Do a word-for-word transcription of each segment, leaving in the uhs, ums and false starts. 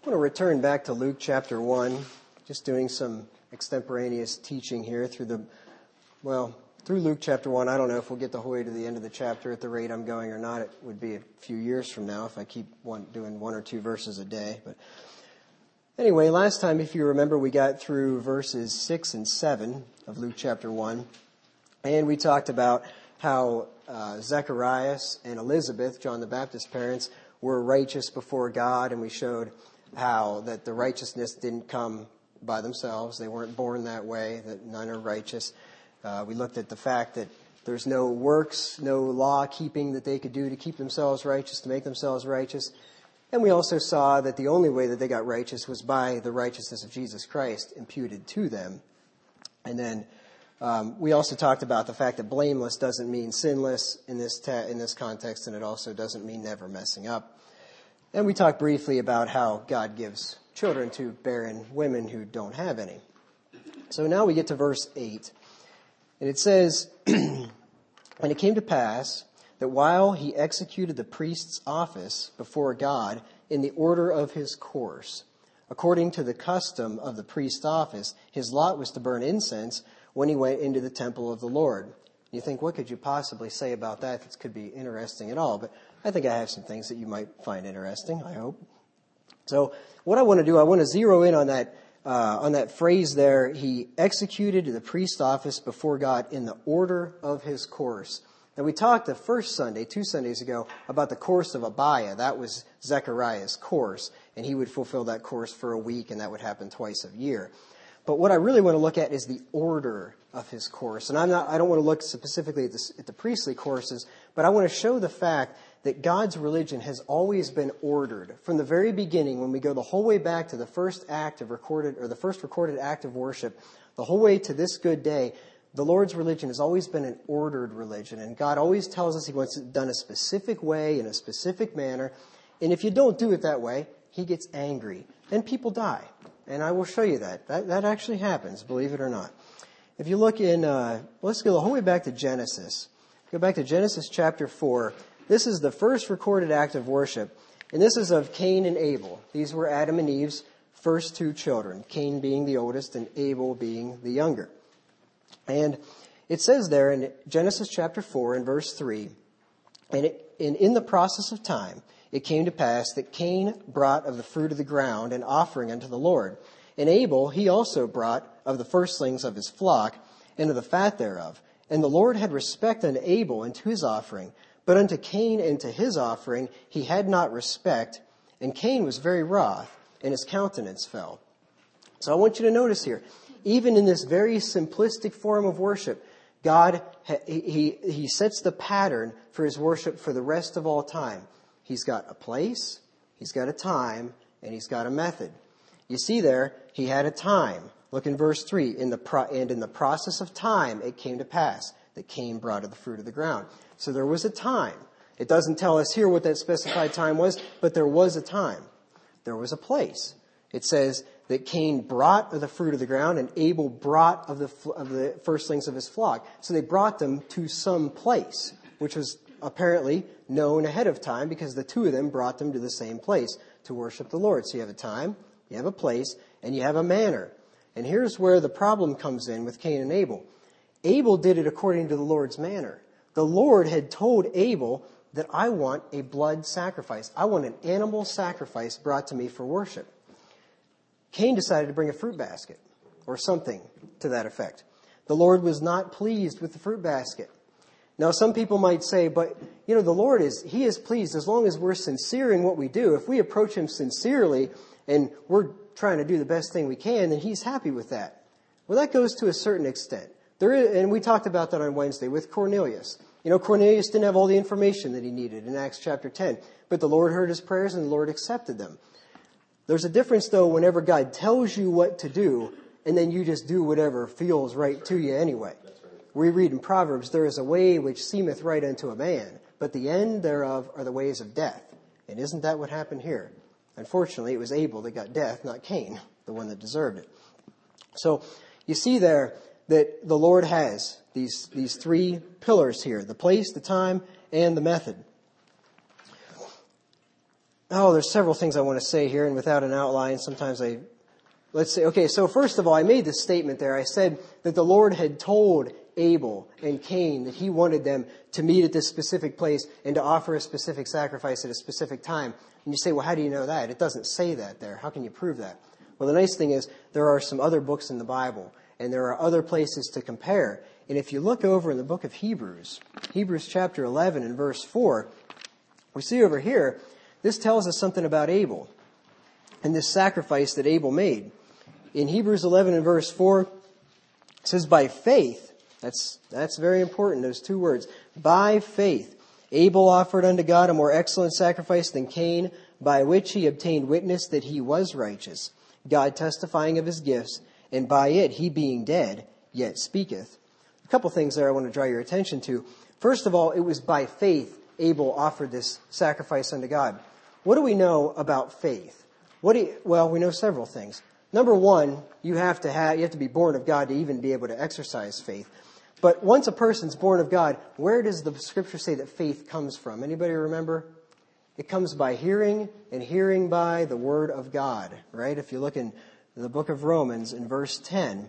I want to return back to Luke chapter one, just doing some extemporaneous teaching here through the, well, through Luke chapter one. I don't know if we'll get the whole way to the end of the chapter at the rate I'm going or not. It would be a few years from now if I keep one, doing one or two verses a day. But anyway, last time, if you remember, we got through verses six and seven of Luke chapter one, and we talked about how uh, Zacharias and Elizabeth, John the Baptist's parents, were righteous before God, and we showed how that the righteousness didn't come by themselves. They weren't born that way, that none are righteous. Uh, we looked at the fact that there's no works, no law keeping that they could do to keep themselves righteous, to make themselves righteous. And we also saw that the only way that they got righteous was by the righteousness of Jesus Christ imputed to them. And then um, we also talked about the fact that blameless doesn't mean sinless in this ta- in this context, and it also doesn't mean never messing up. And we talked briefly about how God gives children to barren women who don't have any. So now we get to verse eight. And it says, "And it came to pass that while he executed the priest's office before God in the order of his course, according to the custom of the priest's office, his lot was to burn incense when he went into the temple of the Lord." You think, what could you possibly say about that that could be interesting at all? But I think I have some things that you might find interesting, I hope. So what I want to do, I want to zero in on that uh, on that phrase there. He executed the priest's office before God in the order of his course. Now we talked the first Sunday, two Sundays ago, about the course of Abiah. That was Zechariah's course, and he would fulfill that course for a week, and that would happen twice a year. But what I really want to look at is the order of his course. And I'm not, I don't want to look specifically at, this, at the priestly courses, but I want to show the fact that God's religion has always been ordered. From the very beginning, when we go the whole way back to the first act of recorded, or the first recorded act of worship, the whole way to this good day, the Lord's religion has always been an ordered religion. And God always tells us he wants it done a specific way, in a specific manner. And if you don't do it that way, he gets angry. And people die. And I will show you that. That, that actually happens, believe it or not. If you look in, uh, let's go the whole way back to Genesis. Go back to Genesis chapter four. This is the first recorded act of worship. And this is of Cain and Abel. These were Adam and Eve's first two children. Cain being the oldest and Abel being the younger. And it says there in Genesis chapter four and verse three, and, it, and in the process of time, it came to pass that Cain brought of the fruit of the ground an offering unto the Lord. And Abel, he also brought of the firstlings of his flock and of the fat thereof. And the Lord had respect unto Abel and to his offering, but unto Cain and to his offering he had not respect. And Cain was very wroth, and his countenance fell. So I want you to notice here, even in this very simplistic form of worship, God, he, he, he sets the pattern for his worship for the rest of all time. He's got a place, he's got a time, and he's got a method. You see there, he had a time. Look in verse three. In the pro- and in the process of time, it came to pass that Cain brought of the fruit of the ground. So there was a time. It doesn't tell us here what that specified time was, but there was a time. There was a place. It says that Cain brought of the fruit of the ground, and Abel brought of the of the firstlings of his flock. So they brought them to some place, which was apparently known ahead of time because the two of them brought them to the same place to worship the Lord. So you have a time, you have a place, and you have a manner. And here's where the problem comes in with Cain and Abel. Abel did it according to the Lord's manner. The Lord had told Abel that I want a blood sacrifice. I want an animal sacrifice brought to me for worship. Cain decided to bring a fruit basket or something to that effect. The Lord was not pleased with the fruit basket. Now, some people might say, but, you know, the Lord is, he is pleased as long as we're sincere in what we do. If we approach him sincerely and we're trying to do the best thing we can, then he's happy with that. Well, that goes to a certain extent. There is, and we talked about that on Wednesday with Cornelius. You know, Cornelius didn't have all the information that he needed in Acts chapter ten, but the Lord heard his prayers and the Lord accepted them. There's a difference, though, whenever God tells you what to do and then you just do whatever feels right to you anyway. We read in Proverbs, there is a way which seemeth right unto a man, but the end thereof are the ways of death. And isn't that what happened here? Unfortunately, it was Abel that got death, not Cain, the one that deserved it. So you see there that the Lord has these, these three pillars here, the place, the time, and the method. oh, there's several things I want to say here, and without an outline, sometimes I, let's say, okay, so first of all, I made this statement there. I said that the Lord had told Abel and Cain that he wanted them to meet at this specific place and to offer a specific sacrifice at a specific time. And you say, well, how do you know that? It doesn't say that there. How can you prove that? Well, the nice thing is there are some other books in the Bible, and there are other places to compare. And if you look over in the book of Hebrews, Hebrews chapter eleven and verse four, we see over here, this tells us something about Abel and this sacrifice that Abel made. In Hebrews eleven and verse four, it says, by faith, that's, that's very important, those two words, by faith, Abel offered unto God a more excellent sacrifice than Cain, by which he obtained witness that he was righteous, God testifying of his gifts, and by it he being dead, yet speaketh. A couple things there I want to draw your attention to. First of all, it was by faith Abel offered this sacrifice unto God. What do we know about faith? What do you, well, we know several things. Number one, you have to have, you have to be born of God to even be able to exercise faith. But once a person's born of God, where does the scripture say that faith comes from? Anybody remember? It comes by hearing, and hearing by the word of God, right? If you look in the book of Romans in verse ten,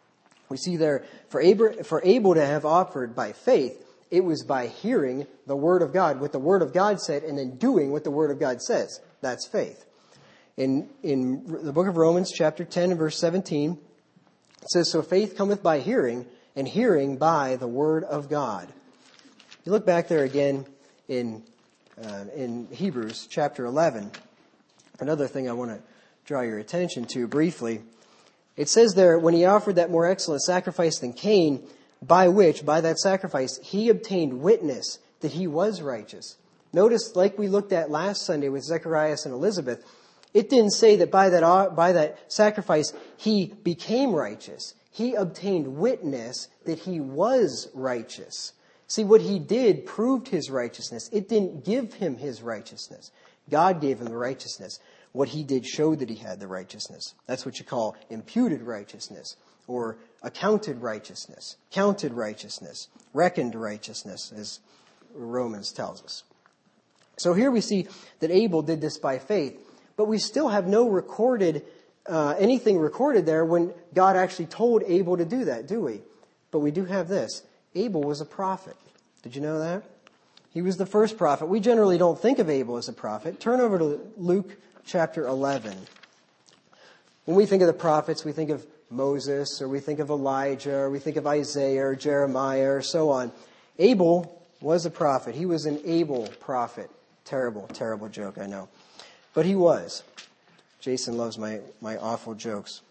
we see there, for Abel, for Abel to have offered by faith, it was by hearing the word of God, what the word of God said, and then doing what the word of God says. That's faith. In, in the book of Romans, chapter ten and verse seventeen, it says, so faith cometh by hearing, and hearing by the word of God. You look back there again in uh, in Hebrews chapter eleven. Another thing I want to draw your attention to briefly. It says there, when he offered that more excellent sacrifice than Cain, by which, by that sacrifice, he obtained witness that he was righteous. Notice, like we looked at last Sunday with Zacharias and Elizabeth, it didn't say that by that, by that sacrifice he became righteous. He obtained witness that he was righteous. See, what he did proved his righteousness. It didn't give him his righteousness. God gave him the righteousness. What he did showed that he had the righteousness. That's what you call imputed righteousness, or accounted righteousness, counted righteousness, reckoned righteousness, as Romans tells us. So here we see that Abel did this by faith, but we still have no recorded, uh, anything recorded there when God actually told Abel to do that, do we? But we do have this. Abel was a prophet. Did you know that? He was the first prophet. We generally don't think of Abel as a prophet. Turn over to Luke chapter eleven. When we think of the prophets, we think of Moses, or we think of Elijah, or we think of Isaiah, or Jeremiah, or so on. Abel was a prophet. He was an able prophet. Terrible, terrible joke, I know. But he was. Jason loves my, my awful jokes.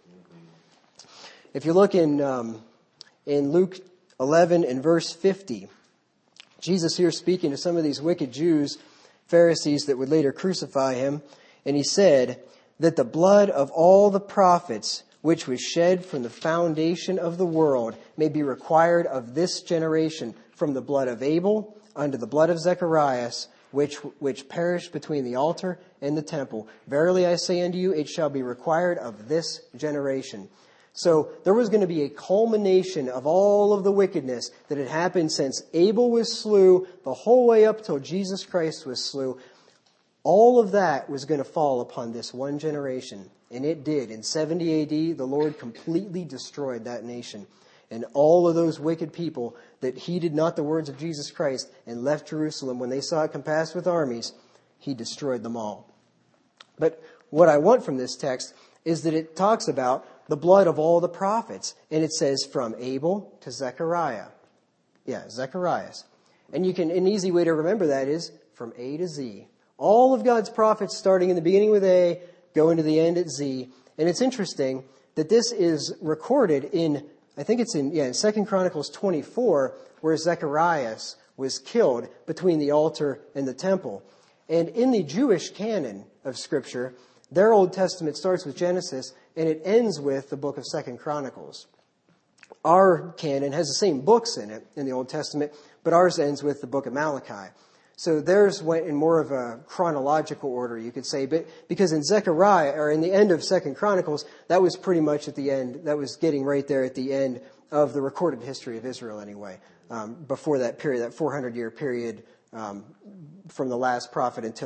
If you look in um, in Luke eleven and verse fifty, Jesus here speaking to some of these wicked Jews, Pharisees that would later crucify him, and he said that the blood of all the prophets which was shed from the foundation of the world may be required of this generation, from the blood of Abel unto the blood of Zacharias, which which perished between the altar and the temple. Verily I say unto you, it shall be required of this generation. So there was going to be a culmination of all of the wickedness that had happened since Abel was slew, the whole way up till Jesus Christ was slew. All of that was going to fall upon this one generation. And it did. In seventy A D, the Lord completely destroyed that nation. And all of those wicked people that heeded not the words of Jesus Christ and left Jerusalem when they saw it compassed with armies, he destroyed them all. But what I want from this text is that it talks about the blood of all the prophets. And it says from Abel to Zechariah. Yeah, Zacharias. And you can, an easy way to remember that is from A to Z. All of God's prophets starting in the beginning with A, going to the end at Z. And it's interesting that this is recorded in, I think it's in, yeah, in Second Chronicles twenty-four, where Zacharias was killed between the altar and the temple. And in the Jewish canon of Scripture, their Old Testament starts with Genesis and it ends with the book of Second Chronicles. Our canon has the same books in it in the Old Testament, but ours ends with the book of Malachi. So theirs went in more of a chronological order, you could say, but because in Zechariah, or in the end of Second Chronicles, that was pretty much at the end, that was getting right there at the end of the recorded history of Israel anyway, um, before that period, that four hundred year period um, from the last prophet until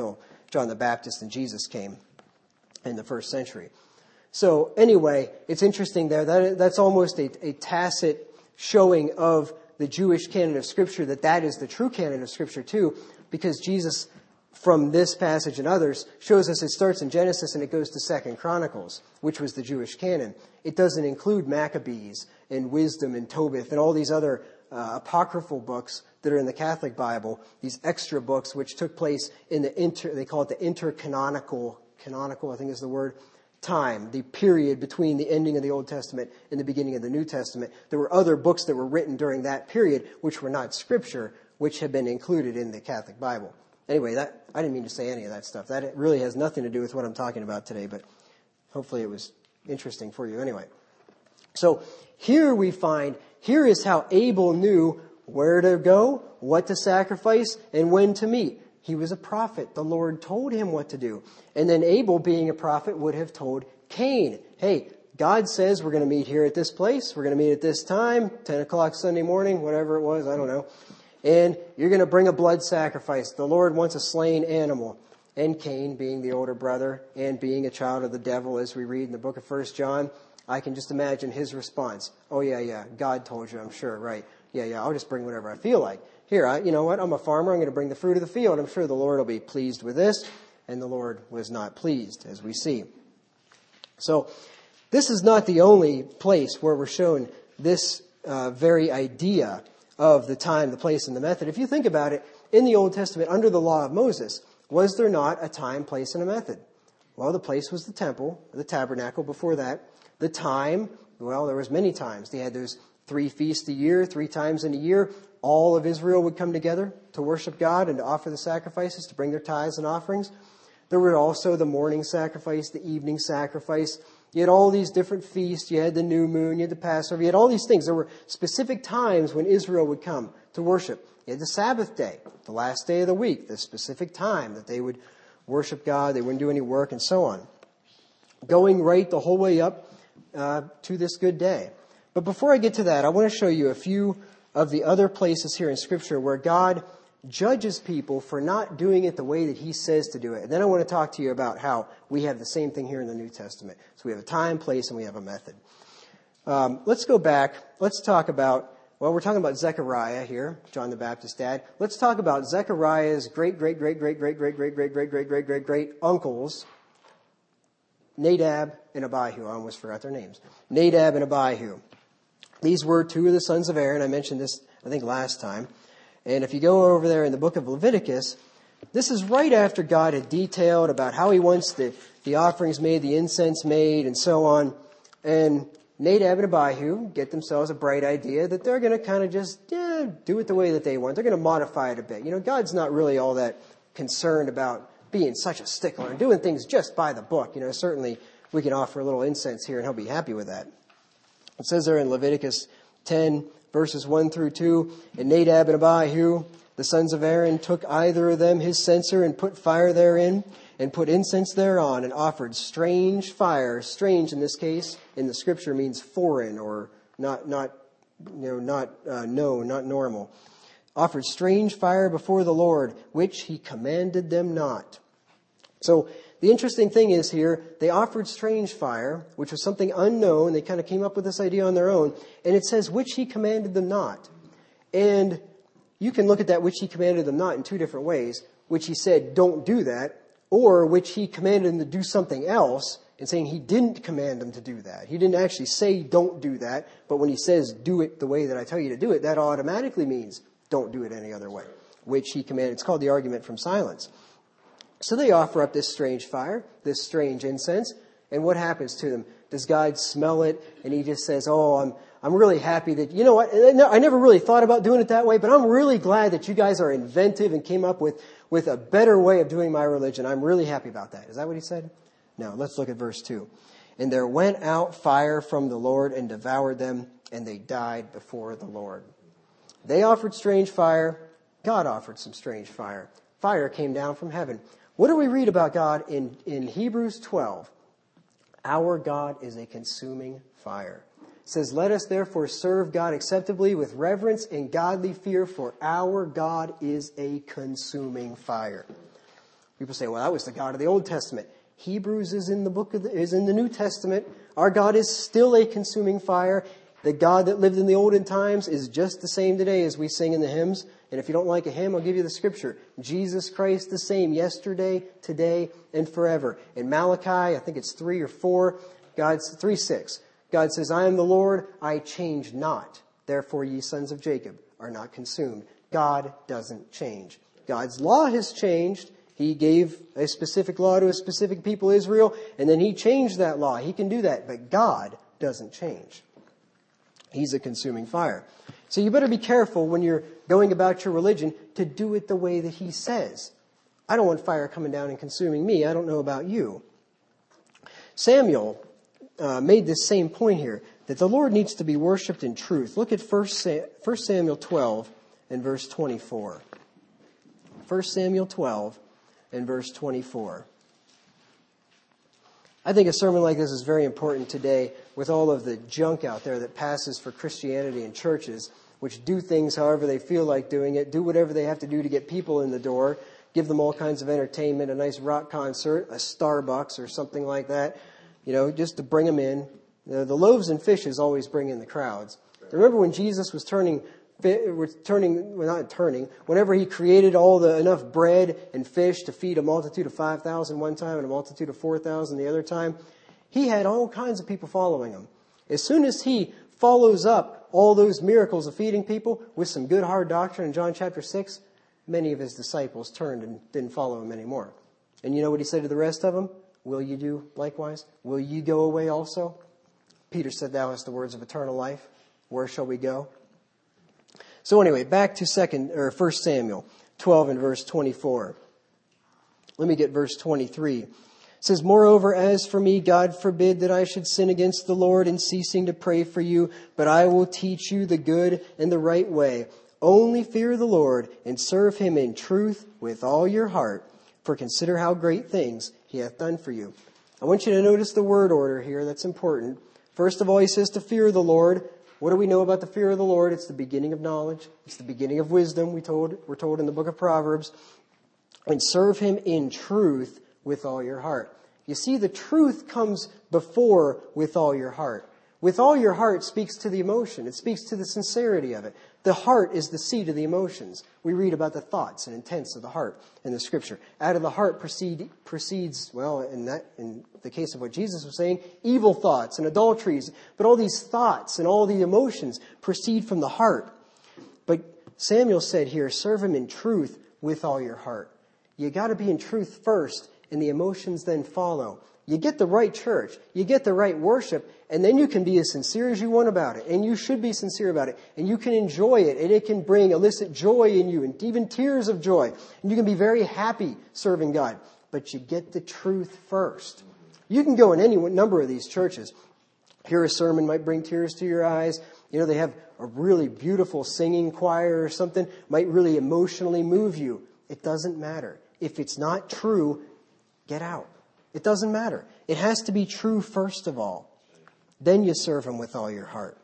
John the Baptist and Jesus came in the first century. So anyway, it's interesting there. That, that's almost a, a tacit showing of the Jewish canon of Scripture, that that is the true canon of Scripture too, because Jesus, from this passage and others, shows us it starts in Genesis and it goes to Second Chronicles, which was the Jewish canon. It doesn't include Maccabees and Wisdom and Tobit and all these other uh, apocryphal books that are in the Catholic Bible, these extra books which took place in the inter, they call it the intercanonical, canonical, I think is the word, time, the period between the ending of the Old Testament and the beginning of the New Testament. There were other books that were written during that period which were not Scripture, which have been included in the Catholic Bible. Anyway, that I didn't mean to say any of that stuff. That really has nothing to do with what I'm talking about today, but hopefully it was interesting for you anyway. So here we find, here is how Abel knew where to go, what to sacrifice, and when to meet. He was a prophet. The Lord told him what to do. And then Abel, being a prophet, would have told Cain, hey, God says we're going to meet here at this place. We're going to meet at this time, ten o'clock Sunday morning, whatever it was, I don't know. And you're going to bring a blood sacrifice. The Lord wants a slain animal. And Cain, being the older brother and being a child of the devil, as we read in the book of First John, I can just imagine his response. Oh, yeah, yeah, God told you, I'm sure, right. Yeah, yeah, I'll just bring whatever I feel like. Here, I, you know what, I'm a farmer, I'm going to bring the fruit of the field. I'm sure the Lord will be pleased with this. And the Lord was not pleased, as we see. So, this is not the only place where we're shown this uh, very idea of the time, the place, and the method. If you think about it, in the Old Testament, under the law of Moses, was there not a time, place, and a method? Well, the place was the temple, the tabernacle before that. The time, well, there was many times. They had those three feasts a year, three times in a year. All of Israel would come together to worship God and to offer the sacrifices, to bring their tithes and offerings. There were also the morning sacrifice, the evening sacrifice. You had all these different feasts. You had the new moon. You had the Passover. You had all these things. There were specific times when Israel would come to worship. You had the Sabbath day, the last day of the week, the specific time that they would worship God. They wouldn't do any work and so on. Going right the whole way up uh, to this good day. But before I get to that, I want to show you a few of the other places here in Scripture where God judges people for not doing it the way that He says to do it. And then I want to talk to you about how we have the same thing here in the New Testament. So we have a time, place, and we have a method. Um, let's go back. Let's talk about, well, we're talking about Zechariah here, John the Baptist's dad. Let's talk about Zechariah's great, great, great, great, great, great, great, great, great, great, great, great, great uncles, Nadab and Abihu. I almost forgot their names. Nadab and Abihu. These were two of the sons of Aaron. I mentioned this, I think, last time. And if you go over there in the book of Leviticus, this is right after God had detailed about how He wants the, the offerings made, the incense made, and so on. And Nadab and Abihu get themselves a bright idea that they're going to kind of just yeah, do it the way that they want. They're going to modify it a bit. You know, God's not really all that concerned about being such a stickler and doing things just by the book. You know, certainly we can offer a little incense here and He'll be happy with that. It says there in Leviticus ten, verses one through two, and Nadab and Abihu, the sons of Aaron, took either of them his censer and put fire therein and put incense thereon and offered strange fire. Strange in this case in the Scripture means foreign or not, not, you know, not uh, no, not normal. Offered strange fire before the Lord, which He commanded them not. So the interesting thing is here, they offered strange fire, which was something unknown. They kind of came up with this idea on their own. And it says, which He commanded them not. And you can look at that, which He commanded them not, in two different ways. Which He said, don't do that. Or which He commanded them to do something else, and saying He didn't command them to do that. He didn't actually say, don't do that. But when He says, do it the way that I tell you to do it, that automatically means, don't do it any other way. Which He commanded. It's called the argument from silence. So they offer up this strange fire, this strange incense, and what happens to them? Does God smell it? And He just says, oh, I'm I'm really happy that, you know what, I never really thought about doing it that way, but I'm really glad that you guys are inventive and came up with, with a better way of doing my religion. I'm really happy about that. Is that what He said? No, let's look at verse two. And there went out fire from the Lord and devoured them, and they died before the Lord. They offered strange fire. God offered some strange fire. Fire came down from heaven. What do we read about God in, in Hebrews twelve? Our God is a consuming fire. It says, let us therefore serve God acceptably with reverence and godly fear, for our God is a consuming fire. People say, well, that was the God of the Old Testament. Hebrews is in the book of the, is in the New Testament. Our God is still a consuming fire. The God that lived in the olden times is just the same today as we sing in the hymns. And if you don't like a hymn, I'll give you the scripture. Jesus Christ the same yesterday, today, and forever. In Malachi, I think it's three or four, God's three six. God says, I am the Lord, I change not. Therefore, ye sons of Jacob are not consumed. God doesn't change. God's law has changed. He gave a specific law to a specific people, Israel, and then he changed that law. He can do that, but God doesn't change. He's a consuming fire. So you better be careful when you're going about your religion to do it the way that he says. I don't want fire coming down and consuming me. I don't know about you. Samuel uh, made this same point here, that the Lord needs to be worshipped in truth. Look at First Samuel twelve and verse twenty-four. First Samuel twelve and verse twenty-four. I think a sermon like this is very important today with all of the junk out there that passes for Christianity in churches, which do things however they feel like doing it, do whatever they have to do to get people in the door, give them all kinds of entertainment, a nice rock concert, a Starbucks or something like that, you know, just to bring them in. The, the loaves and fishes always bring in the crowds. Remember when Jesus was turning We're turning, well, not turning, whenever he created all the enough bread and fish to feed a multitude of five thousand one time and a multitude of four thousand the other time, he had all kinds of people following him. As soon as he follows up all those miracles of feeding people with some good hard doctrine in John chapter six, many of his disciples turned and didn't follow him anymore. And you know what he said to the rest of them? Will you do likewise? Will you go away also? Peter said, thou hast the words of eternal life. Where shall we go? So anyway, back to second or First Samuel twelve and verse twenty-four. Let me get verse twenty-three. It says, moreover, as for me, God forbid that I should sin against the Lord in ceasing to pray for you, but I will teach you the good and the right way. Only fear the Lord and serve him in truth with all your heart, for consider how great things he hath done for you. I want you to notice the word order here. That's important. First of all, he says to fear the Lord. What do we know about the fear of the Lord? It's the beginning of knowledge. It's the beginning of wisdom, we told, we're told in the book of Proverbs. And serve him in truth with all your heart. You see, the truth comes before with all your heart. With all your heart speaks to the emotion. It speaks to the sincerity of it. The heart is the seat of the emotions. We read about the thoughts and intents of the heart in the scripture. Out of the heart proceed, proceeds, well, in that, in the case of what Jesus was saying, evil thoughts and adulteries. But all these thoughts and all the emotions proceed from the heart. But Samuel said here, serve him in truth with all your heart. You got to be in truth first, and the emotions then follow. You get the right church, you get the right worship, and then you can be as sincere as you want about it. And you should be sincere about it. And you can enjoy it, and it can bring illicit joy in you, and even tears of joy. And you can be very happy serving God. But you get the truth first. You can go in any number of these churches. Hear a sermon might bring tears to your eyes. You know, they have a really beautiful singing choir or something, might really emotionally move you. It doesn't matter. If it's not true, get out. It doesn't matter. It has to be true first of all. Then you serve him with all your heart.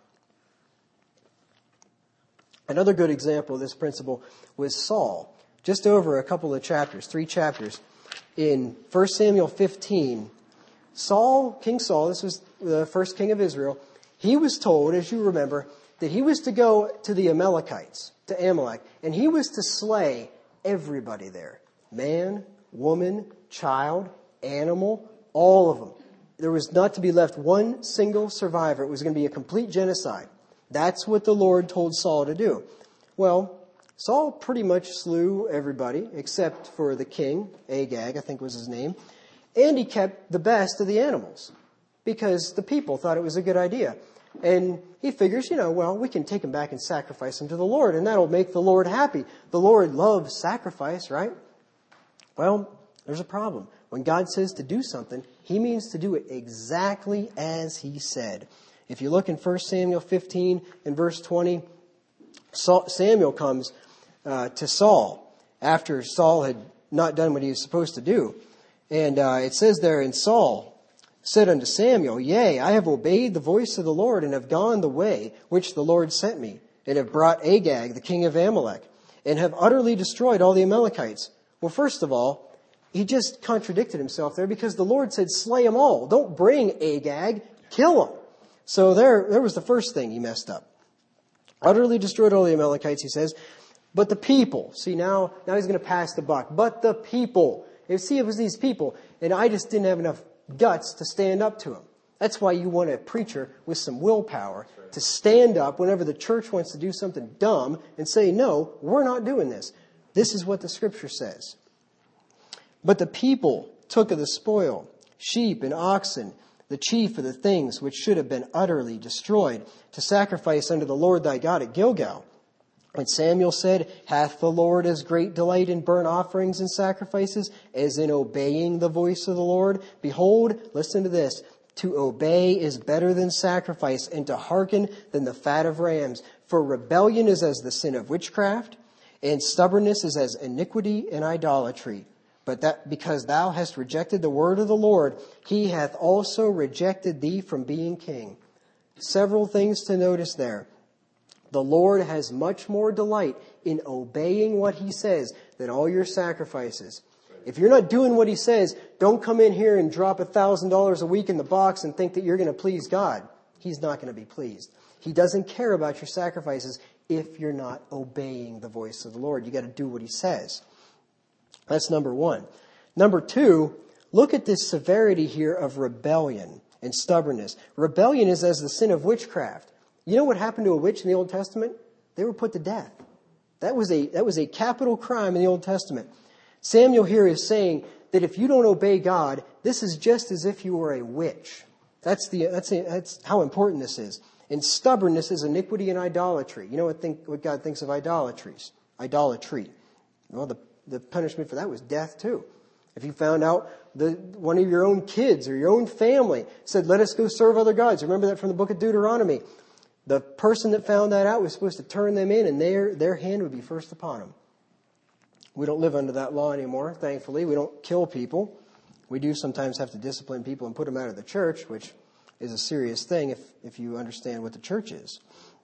Another good example of this principle was Saul. Just over a couple of chapters, three chapters. In First Samuel fifteen, Saul, King Saul, this was the first king of Israel, he was told, as you remember, that he was to go to the Amalekites, to Amalek, and he was to slay everybody there. Man, woman, child, animal, all of them. There was not to be left one single survivor. It was going to be a complete genocide. That's what the Lord told Saul to do. Well, Saul pretty much slew everybody except for the king, Agag, I think was his name. And he kept the best of the animals because the people thought it was a good idea. And he figures, you know, well, we can take him back and sacrifice him to the Lord, and that'll make the Lord happy. The Lord loves sacrifice, right? Well, there's a problem. When God says to do something, he means to do it exactly as he said. If you look in First Samuel fifteen and verse twenty, Samuel comes uh, to Saul after Saul had not done what he was supposed to do. And uh, it says there, and Saul said unto Samuel, yea, I have obeyed the voice of the Lord and have gone the way which the Lord sent me, and have brought Agag, the king of Amalek, and have utterly destroyed all the Amalekites. Well, first of all, he just contradicted himself there because the Lord said, slay them all. Don't bring Agag, kill him. So there, there was the first thing he messed up. Utterly destroyed all the Amalekites, he says. But the people, see now, now he's going to pass the buck. But the people, you see, it was these people, and I just didn't have enough guts to stand up to them. That's why you want a preacher with some willpower to stand up whenever the church wants to do something dumb and say, no, we're not doing this. This is what the scripture says. But the people took of the spoil, sheep and oxen, the chief of the things which should have been utterly destroyed, to sacrifice unto the Lord thy God at Gilgal. And Samuel said, hath the Lord as great delight in burnt offerings and sacrifices as in obeying the voice of the Lord? Behold, listen to this, to obey is better than sacrifice, and to hearken than the fat of rams. For rebellion is as the sin of witchcraft, and stubbornness is as iniquity and idolatry. But that because thou hast rejected the word of the Lord, he hath also rejected thee from being king. Several things to notice there. The Lord has much more delight in obeying what he says than all your sacrifices. If you're not doing what he says, don't come in here and drop a thousand dollars a week in the box and think that you're going to please God. He's not going to be pleased. He doesn't care about your sacrifices if you're not obeying the voice of the Lord. You got to do what he says. That's number one. Number two, look at this severity here of rebellion and stubbornness. Rebellion is as the sin of witchcraft. You know what happened to a witch in the Old Testament? They were put to death. That was a, that was a capital crime in the Old Testament. Samuel here is saying that if you don't obey God, this is just as if you were a witch. That's the, that's, a, that's how important this is. And stubbornness is iniquity and idolatry. You know what think, what God thinks of idolatries? Idolatry. Well, the, the punishment for that was death too. If you found out the, one of your own kids or your own family said, let us go serve other gods. Remember that from the book of Deuteronomy. The person that found that out was supposed to turn them in, and their, their hand would be first upon them. We don't live under that law anymore, thankfully. We don't kill people. We do sometimes have to discipline people and put them out of the church, which is a serious thing if, if you understand what the church is.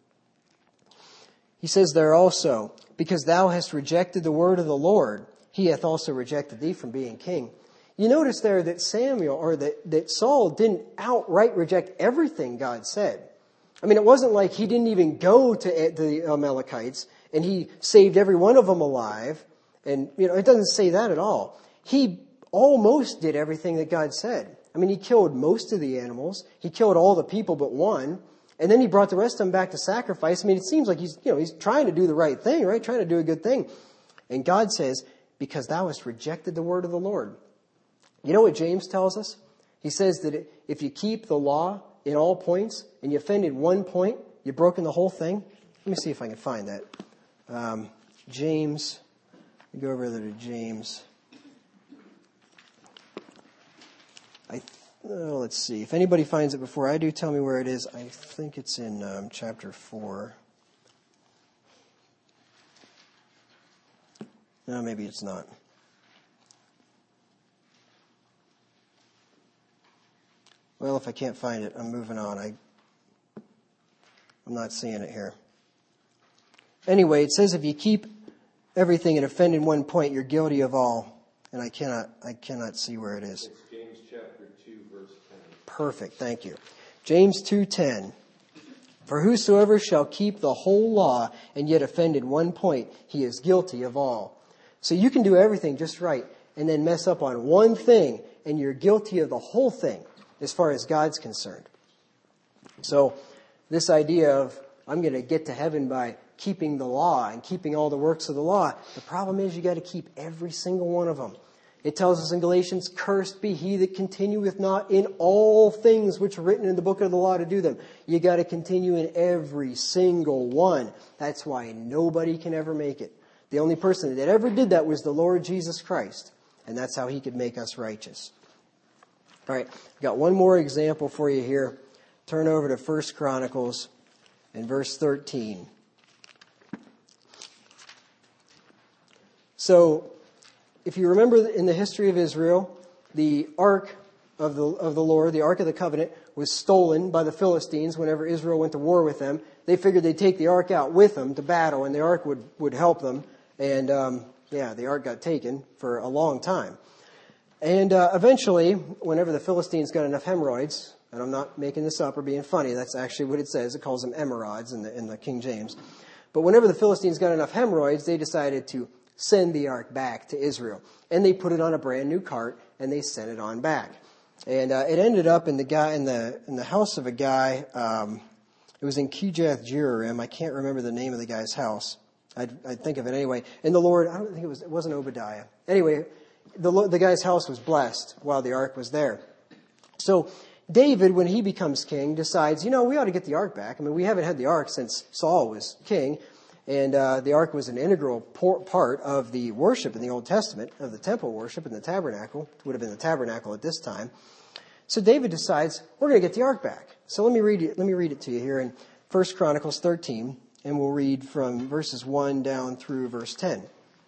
He says there also, because thou hast rejected the word of the Lord, he hath also rejected thee from being king. You notice there that Samuel, or that, that Saul didn't outright reject everything God said. I mean, it wasn't like he didn't even go to the Amalekites and he saved every one of them alive. And, you know, it doesn't say that at all. He almost did everything that God said. I mean, he killed most of the animals. He killed all the people but one. And then he brought the rest of them back to sacrifice. I mean, it seems like he's, you know, he's trying to do the right thing, right? Trying to do a good thing. And God says, because thou hast rejected the word of the Lord. You know what James tells us? He says that if you keep the law in all points and you offend in one point, you've broken the whole thing. Let me see if I can find that. Um, James... Go over there to James. I oh, let's see. If anybody finds it before I do, tell me where it is. I think it's in um, chapter four. No, maybe it's not. Well, if I can't find it, I'm moving on. I, I'm not seeing it here. Anyway, it says if you keep everything and offend in one point, you're guilty of all. And I cannot, I cannot see where it is. It's James chapter two, verse ten. Perfect, thank you. James two ten. For whosoever shall keep the whole law and yet offend in one point, he is guilty of all. So you can do everything just right and then mess up on one thing, and you're guilty of the whole thing as far as God's concerned. So this idea of I'm going to get to heaven by keeping the law and keeping all the works of the law. The problem is you got to keep every single one of them. It tells us in Galatians, cursed be he that continueth not in all things which are written in the book of the law to do them. You got to continue in every single one. That's why nobody can ever make it. The only person that ever did that was the Lord Jesus Christ. And that's how he could make us righteous. All right, I've got one more example for you here. Turn over to First Chronicles and verse thirteen. So, if you remember in the history of Israel, the Ark of the, of the Lord, the Ark of the Covenant, was stolen by the Philistines whenever Israel went to war with them. They figured they'd take the Ark out with them to battle, and the Ark would, would help them. And, um, yeah, the Ark got taken for a long time. And uh, eventually, whenever the Philistines got enough hemorrhoids, and I'm not making this up or being funny, that's actually what it says. It calls them emerods in the, in the King James. But whenever the Philistines got enough hemorrhoids, they decided to send the ark back to Israel. And they put it on a brand new cart, and they sent it on back. And uh, it ended up in the guy in the in the house of a guy. Um, it was in Kirjath Jearim. I can't remember the name of the guy's house. I'd, I'd think of it anyway. And the Lord, I don't think it was. It wasn't Obadiah. Anyway, the the guy's house was blessed while the ark was there. So David, when he becomes king, decides, you know, we ought to get the ark back. I mean, we haven't had the ark since Saul was king. And uh, the ark was an integral part of the worship in the Old Testament, of the temple worship in the tabernacle. It would have been the tabernacle at this time. So David decides, we're going to get the ark back. So let me read it, let me read it to you here in First Chronicles thirteen, and we'll read from verses one down through verse ten.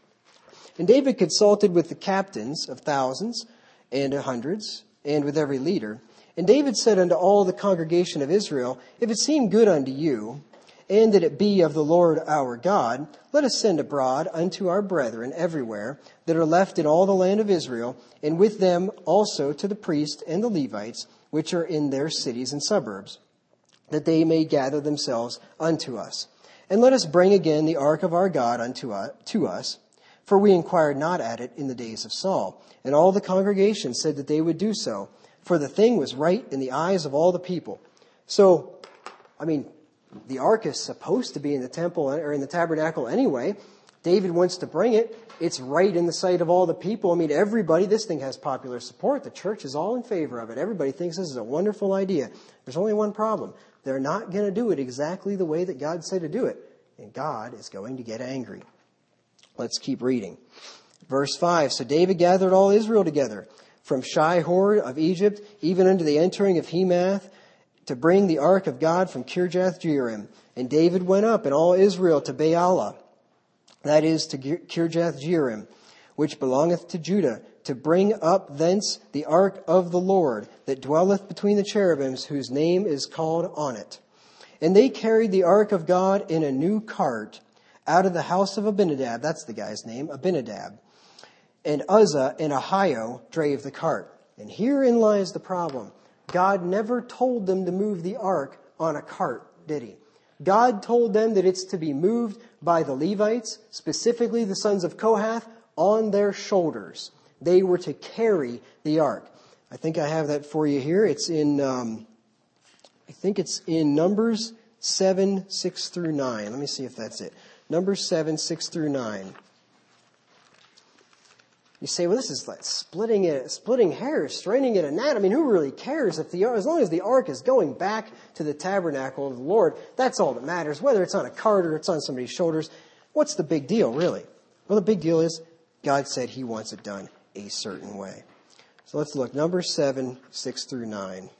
And David consulted with the captains of thousands and hundreds, and with every leader. And David said unto all the congregation of Israel, if it seem good unto you, and that it be of the Lord our God, let us send abroad unto our brethren everywhere that are left in all the land of Israel, and with them also to the priests and the Levites, which are in their cities and suburbs, that they may gather themselves unto us. And let us bring again the ark of our God unto us, to us, for we inquired not at it in the days of Saul. And all the congregation said that they would do so, for the thing was right in the eyes of all the people. So, I mean, the ark is supposed to be in the temple or in the tabernacle anyway. David wants to bring it. It's right in the sight of all the people. I mean, everybody, this thing has popular support. The church is all in favor of it. Everybody thinks this is a wonderful idea. There's only one problem. They're not going to do it exactly the way that God said to do it. And God is going to get angry. Let's keep reading. Verse five, so David gathered all Israel together, from Shihor of Egypt, even unto the entering of Hemath, to bring the ark of God from Kirjath Jearim. And David went up and all Israel to Baalah, that is to Kirjath Jearim, which belongeth to Judah, to bring up thence the ark of the Lord, that dwelleth between the cherubims, whose name is called on it. And they carried the ark of God in a new cart out of the house of Abinadab, that's the guy's name, Abinadab. And Uzzah and Ahio drave the cart. And herein lies the problem. God never told them to move the ark on a cart, did he? God told them that it's to be moved by the Levites, specifically the sons of Kohath, on their shoulders. They were to carry the ark. I think I have that for you here. It's in, um, I think it's in Numbers seven, six through nine. Let me see if that's it. Numbers seven, six through nine. You say, well, this is like splitting it, splitting hairs, straining at a gnat. I mean, who really cares if the, as long as the ark is going back to the tabernacle of the Lord, that's all that matters. Whether it's on a cart or it's on somebody's shoulders, what's the big deal, really? Well, the big deal is God said he wants it done a certain way. So let's look. Numbers seven, six through nine.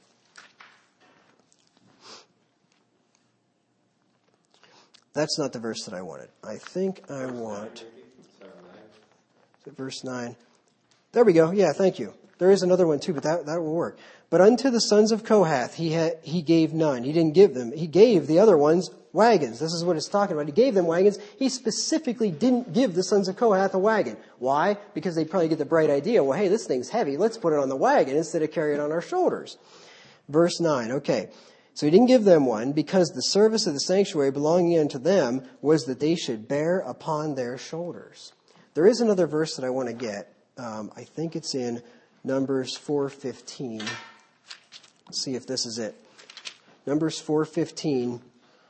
That's not the verse that I wanted. I think I want... Is it verse nine? There we go. Yeah, thank you. There is another one too, but that, that will work. But unto the sons of Kohath he had, he gave none. He didn't give them. He gave the other ones wagons. This is what it's talking about. He gave them wagons. He specifically didn't give the sons of Kohath a wagon. Why? Because they probably get the bright idea, well, hey, this thing's heavy. Let's put it on the wagon instead of carry it on our shoulders. Verse nine. Okay. So he didn't give them one because the service of the sanctuary belonging unto them was that they should bear upon their shoulders. There is another verse that I want to get. Um, I think it's in Numbers four fifteen. Let's see if this is it. Numbers four fifteen.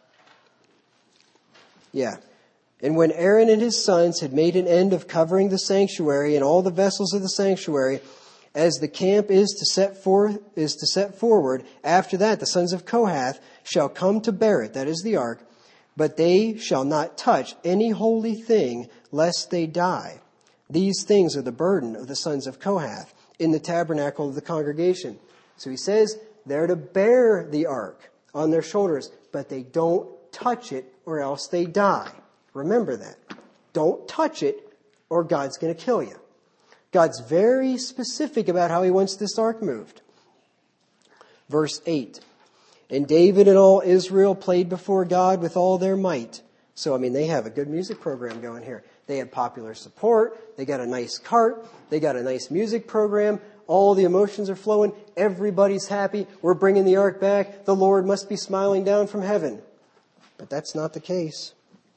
Yeah. And when Aaron and his sons had made an end of covering the sanctuary and all the vessels of the sanctuary, as the camp is to set forth is to set forward, after that the sons of Kohath shall come to bear it, that is the ark, but they shall not touch any holy thing, lest they die. These things are the burden of the sons of Kohath in the tabernacle of the congregation. So he says they're to bear the ark on their shoulders, but they don't touch it or else they die. Remember that. Don't touch it or God's going to kill you. God's very specific about how he wants this ark moved. Verse eight. And David and all Israel played before God with all their might. So, I mean, they have a good music program going here. They had popular support. They got a nice cart. They got a nice music program. All the emotions are flowing. Everybody's happy. We're bringing the ark back. The Lord must be smiling down from heaven. But that's not the case.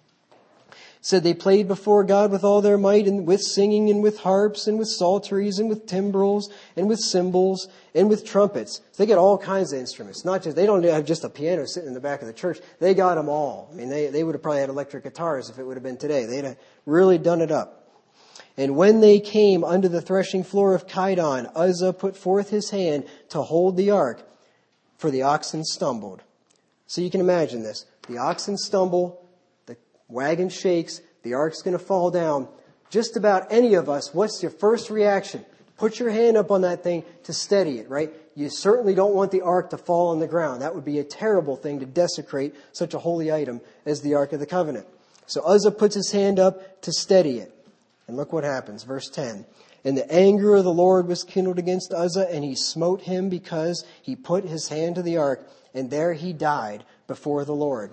It said they played before God with all their might, and with singing and with harps and with psalteries and with timbrels and with cymbals and with trumpets. So they got all kinds of instruments. Not just, they don't have just a piano sitting in the back of the church. They got them all. I mean, they, they would have probably had electric guitars if it would have been today. They'd have really done it up. And when they came unto the threshing floor of Kidon, Uzzah put forth his hand to hold the ark, for the oxen stumbled. So you can imagine this. The oxen stumble, the wagon shakes, the ark's going to fall down. Just about any of us, what's your first reaction? Put your hand up on that thing to steady it, right? You certainly don't want the ark to fall on the ground. That would be a terrible thing to desecrate such a holy item as the Ark of the Covenant. So Uzzah puts his hand up to steady it. And look what happens, verse ten. And the anger of the Lord was kindled against Uzzah, and he smote him because he put his hand to the ark, and there he died before the Lord.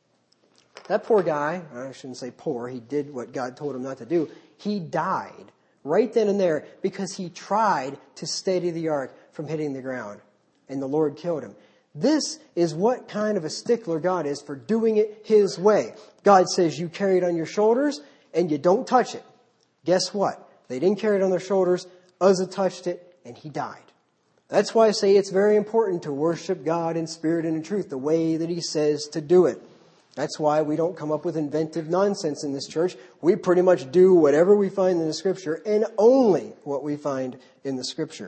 That poor guy, I shouldn't say poor, he did what God told him not to do. He died right then and there because he tried to steady the ark from hitting the ground, and the Lord killed him. This is what kind of a stickler God is for doing it his way. God says you carry it on your shoulders and you don't touch it. Guess what? They didn't carry it on their shoulders. Uzzah touched it and he died. That's why I say it's very important to worship God in spirit and in truth, the way that he says to do it. That's why we don't come up with inventive nonsense in this church. We pretty much do whatever we find in the Scripture and only what we find in the Scripture.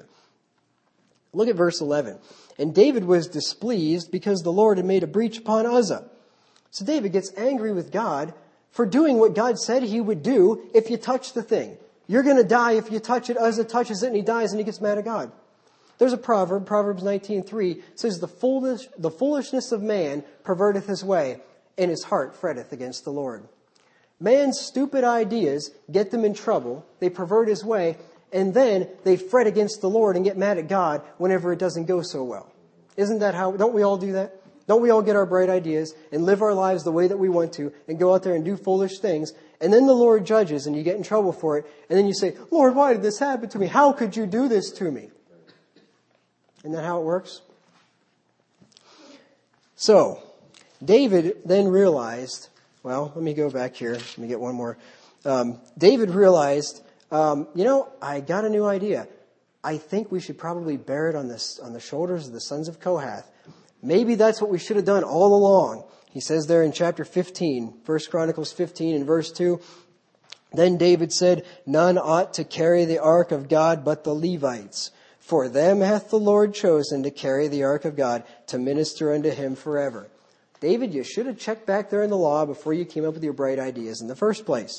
Look at verse eleven. And David was displeased because the Lord had made a breach upon Uzzah. So David gets angry with God for doing what God said he would do if you touch the thing. You're going to die if you touch it. Uzzah touches it and he dies and he gets mad at God. There's a proverb, Proverbs nineteen three, says, the foolish, the foolishness of man perverteth his way, and his heart fretteth against the Lord. Man's stupid ideas get them in trouble. They pervert his way, and then they fret against the Lord and get mad at God whenever it doesn't go so well. Isn't that how, don't we all do that? Don't we all get our bright ideas and live our lives the way that we want to and go out there and do foolish things, and then the Lord judges and you get in trouble for it, and then you say, Lord, why did this happen to me? How could you do this to me? Isn't that how it works? So, David then realized, well, let me go back here. Let me get one more. Um, David realized, um, you know, I got a new idea. I think we should probably bear it on the, on the shoulders of the sons of Kohath. Maybe that's what we should have done all along. He says there in chapter fifteen, First Chronicles fifteen and verse two, Then David said, None ought to carry the ark of God but the Levites. For them hath the Lord chosen to carry the ark of God, to minister unto him forever. David, you should have checked back there in the law before you came up with your bright ideas in the first place.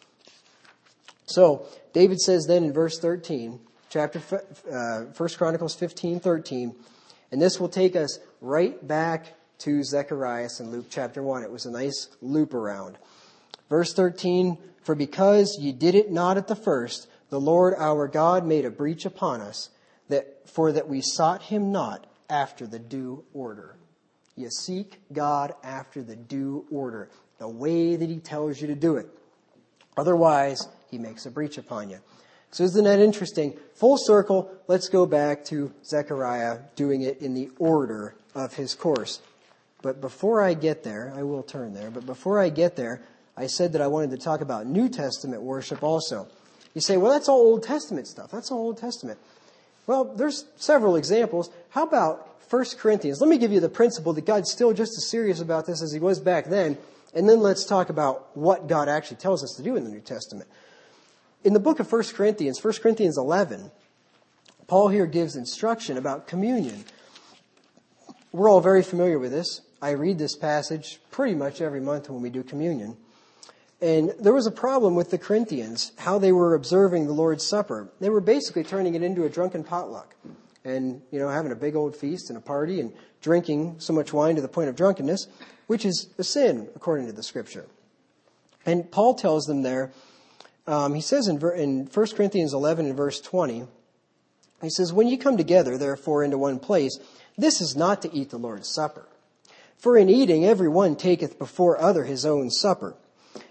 So, David says then in verse thirteen, chapter uh, First Chronicles fifteen, thirteen, and this will take us right back to Zechariah in Luke chapter one. It was a nice loop around. Verse thirteen, For because ye did it not at the first, the Lord our God made a breach upon us, that for that we sought him not after the due order. You seek God after the due order, the way that he tells you to do it. Otherwise, he makes a breach upon you. So isn't that interesting? Full circle, let's go back to Zechariah doing it in the order of his course. But before I get there, I will turn there, but before I get there, I said that I wanted to talk about New Testament worship also. You say, well, that's all Old Testament stuff. That's all Old Testament. Well, there's several examples. How about First Corinthians? Let me give you the principle that God's still just as serious about this as he was back then. And then let's talk about what God actually tells us to do in the New Testament. In the book of First Corinthians, First Corinthians eleven, Paul here gives instruction about communion. We're all very familiar with this. I read this passage pretty much every month when we do communion. And there was a problem with the Corinthians, how they were observing the Lord's Supper. They were basically turning it into a drunken potluck and, you know, having a big old feast and a party and drinking so much wine to the point of drunkenness, which is a sin according to the Scripture. And Paul tells them there, um, he says in, in First Corinthians eleven and verse twenty, he says, When ye come together, therefore, into one place, this is not to eat the Lord's Supper. For in eating every one taketh before other his own supper.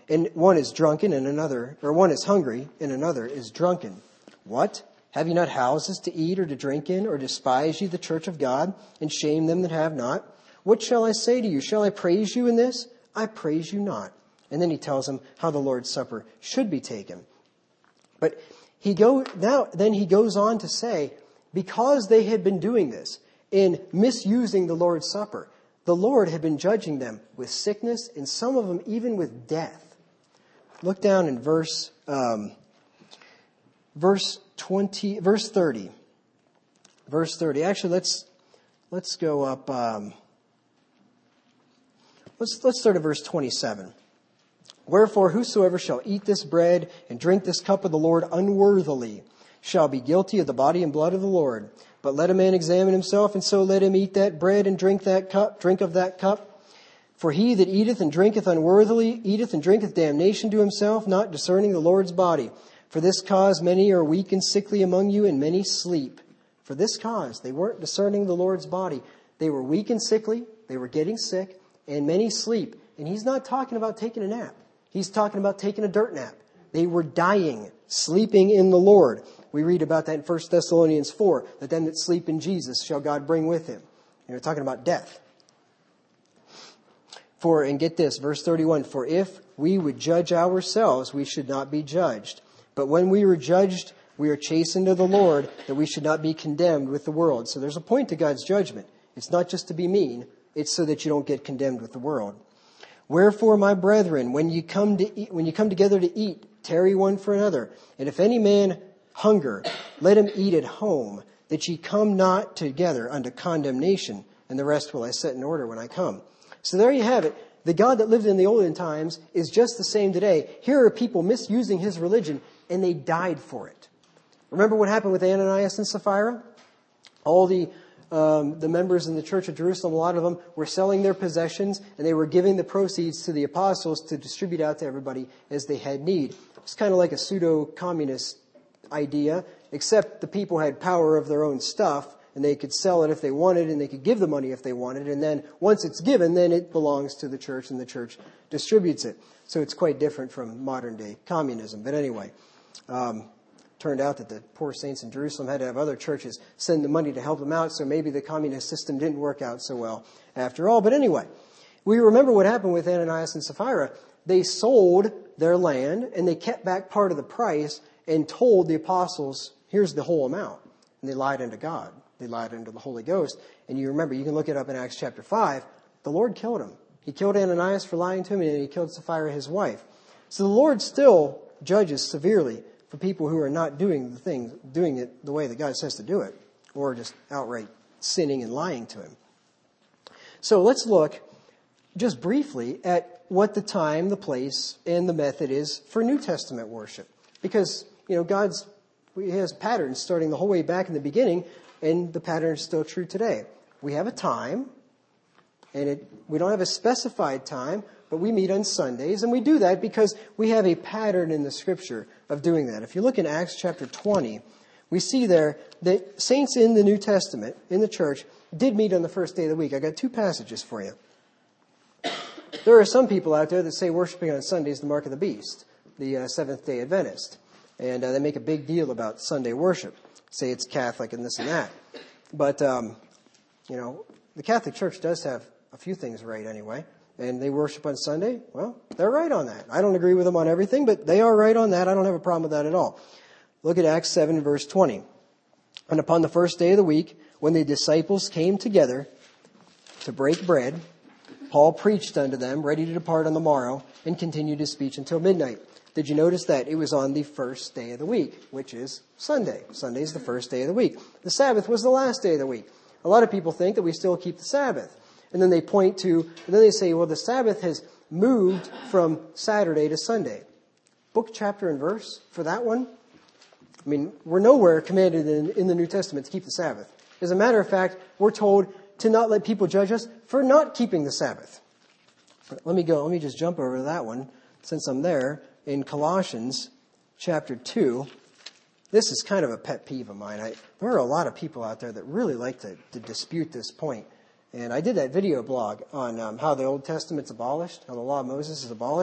and one is drunken and another, or one is hungry and another is drunken. What? Have you not houses to eat or to drink in, or despise ye the church of God, and shame them that have not? What shall I say to you? Shall I praise you in this? I praise you not. And then he tells them how the Lord's Supper should be taken. But he go now then he goes on to say, because they had been doing this, in misusing the Lord's Supper, the Lord had been judging them with sickness, and some of them even with death. Look down in verse um, verse twenty, verse thirty. Verse thirty. Actually, let's let's go up. Um, let's let's start at verse twenty-seven. Wherefore, whosoever shall eat this bread and drink this cup of the Lord unworthily shall be guilty of the body and blood of the Lord. But let a man examine himself, and so let him eat that bread and drink that cup, drink of that cup. For he that eateth and drinketh unworthily eateth and drinketh damnation to himself, not discerning the Lord's body. For this cause many are weak and sickly among you, and many sleep. For this cause, they weren't discerning the Lord's body. They were weak and sickly, they were getting sick, and many sleep. And he's not talking about taking a nap. He's talking about taking a dirt nap. They were dying, sleeping in the Lord. We read about that in First Thessalonians four, that them that sleep in Jesus shall God bring with him. And we're talking about death. For, and get this, verse thirty-one, for if we would judge ourselves, we should not be judged. But when we were judged, we are chastened of the Lord, that we should not be condemned with the world. So there's a point to God's judgment. It's not just to be mean. It's so that you don't get condemned with the world. Wherefore, my brethren, when you come to eat, when you come together to eat, tarry one for another. And if any man hunger, let him eat at home, that ye come not together unto condemnation. And the rest will I set in order when I come. So there you have it. The God that lived in the olden times is just the same today. Here are people misusing his religion, and they died for it. Remember what happened with Ananias and Sapphira? All the Um, the members in the Church of Jerusalem, a lot of them were selling their possessions, and they were giving the proceeds to the apostles to distribute out to everybody as they had need. It's kind of like a pseudo-communist idea, except the people had power of their own stuff, and they could sell it if they wanted, and they could give the money if they wanted, and then once it's given, then it belongs to the church, and the church distributes it. So it's quite different from modern-day communism. But anyway, um, turned out that the poor saints in Jerusalem had to have other churches send the money to help them out, so maybe the communist system didn't work out so well after all. But anyway, we remember what happened with Ananias and Sapphira. They sold their land, and they kept back part of the price and told the apostles, here's the whole amount. And they lied unto God. They lied unto the Holy Ghost. And you remember, you can look it up in Acts chapter five, the Lord killed him. He killed Ananias for lying to him, and he killed Sapphira, his wife. So the Lord still judges severely for people who are not doing the things, doing it the way that God says to do it, or just outright sinning and lying to him. So let's look just briefly at what the time, the place, and the method is for New Testament worship. Because, you know, God's, he has patterns starting the whole way back in the beginning, and the pattern is still true today. We have a time, and it, we don't have a specified time, but we meet on Sundays, and we do that because we have a pattern in the Scripture of doing that. If you look in Acts chapter twenty, we see there that saints in the New Testament, in the church, did meet on the first day of the week. I got two passages for you. There are some people out there that say worshiping on Sunday is the mark of the beast, the uh, Seventh-day Adventist. And uh, they make a big deal about Sunday worship, say it's Catholic and this and that. But, um, you know, the Catholic Church does have a few things right anyway. And they worship on Sunday, well, they're right on that. I don't agree with them on everything, but they are right on that. I don't have a problem with that at all. Look at Acts seven, verse twenty. And upon the first day of the week, when the disciples came together to break bread, Paul preached unto them, ready to depart on the morrow, and continued his speech until midnight. Did you notice that? It was on the first day of the week, which is Sunday. Sunday is the first day of the week. The Sabbath was the last day of the week. A lot of people think that we still keep the Sabbath. And then they point to, and then they say, well, the Sabbath has moved from Saturday to Sunday. Book, chapter, and verse for that one? I mean, we're nowhere commanded in, in the New Testament to keep the Sabbath. As a matter of fact, we're told to not let people judge us for not keeping the Sabbath. Let me go, let me just jump over to that one, since I'm there, in Colossians chapter two. This is kind of a pet peeve of mine. I, there are a lot of people out there that really like to, to dispute this point. And I did that video blog on um, how the Old Testament's abolished, how the law of Moses is abolished.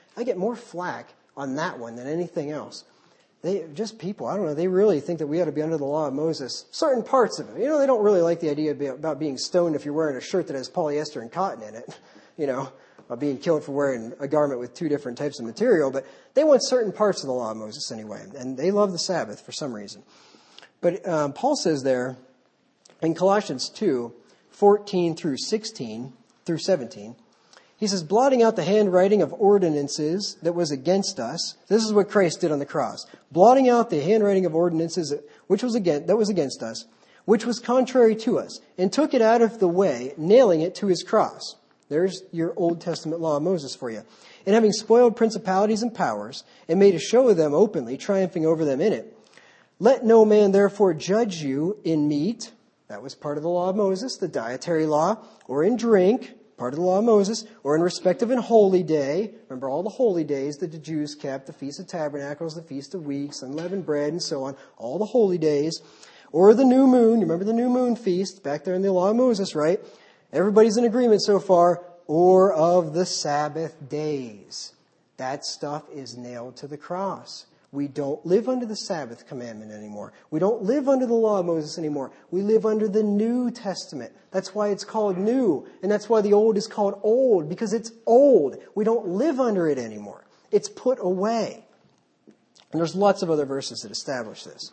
I get more flack on that one than anything else. They just people, I don't know, they really think that we ought to be under the law of Moses. Certain parts of it. You know, they don't really like the idea about being stoned if you're wearing a shirt that has polyester and cotton in it. You know, or being killed for wearing a garment with two different types of material. But they want certain parts of the law of Moses anyway. And they love the Sabbath for some reason. But um, Paul says there in Colossians two, fourteen through sixteen, through seventeen, he says, blotting out the handwriting of ordinances that was against us. This is what Christ did on the cross. Blotting out the handwriting of ordinances which was against, that was against us, which was contrary to us, and took it out of the way, nailing it to his cross. There's your Old Testament law of Moses for you. And having spoiled principalities and powers, and made a show of them openly, triumphing over them in it, let no man therefore judge you in meat. That was part of the law of Moses, the dietary law, or in drink, part of the law of Moses, or in respect of an holy day. Remember all the holy days that the Jews kept, the Feast of Tabernacles, the Feast of Weeks, unleavened bread, and so on, all the holy days. Or the new moon, you remember the new moon feast, back there in the law of Moses, right? Everybody's in agreement so far. Or of the Sabbath days. That stuff is nailed to the cross. We don't live under the Sabbath commandment anymore. We don't live under the law of Moses anymore. We live under the New Testament. That's why it's called new. And that's why the old is called old, because it's old. We don't live under it anymore. It's put away. And there's lots of other verses that establish this.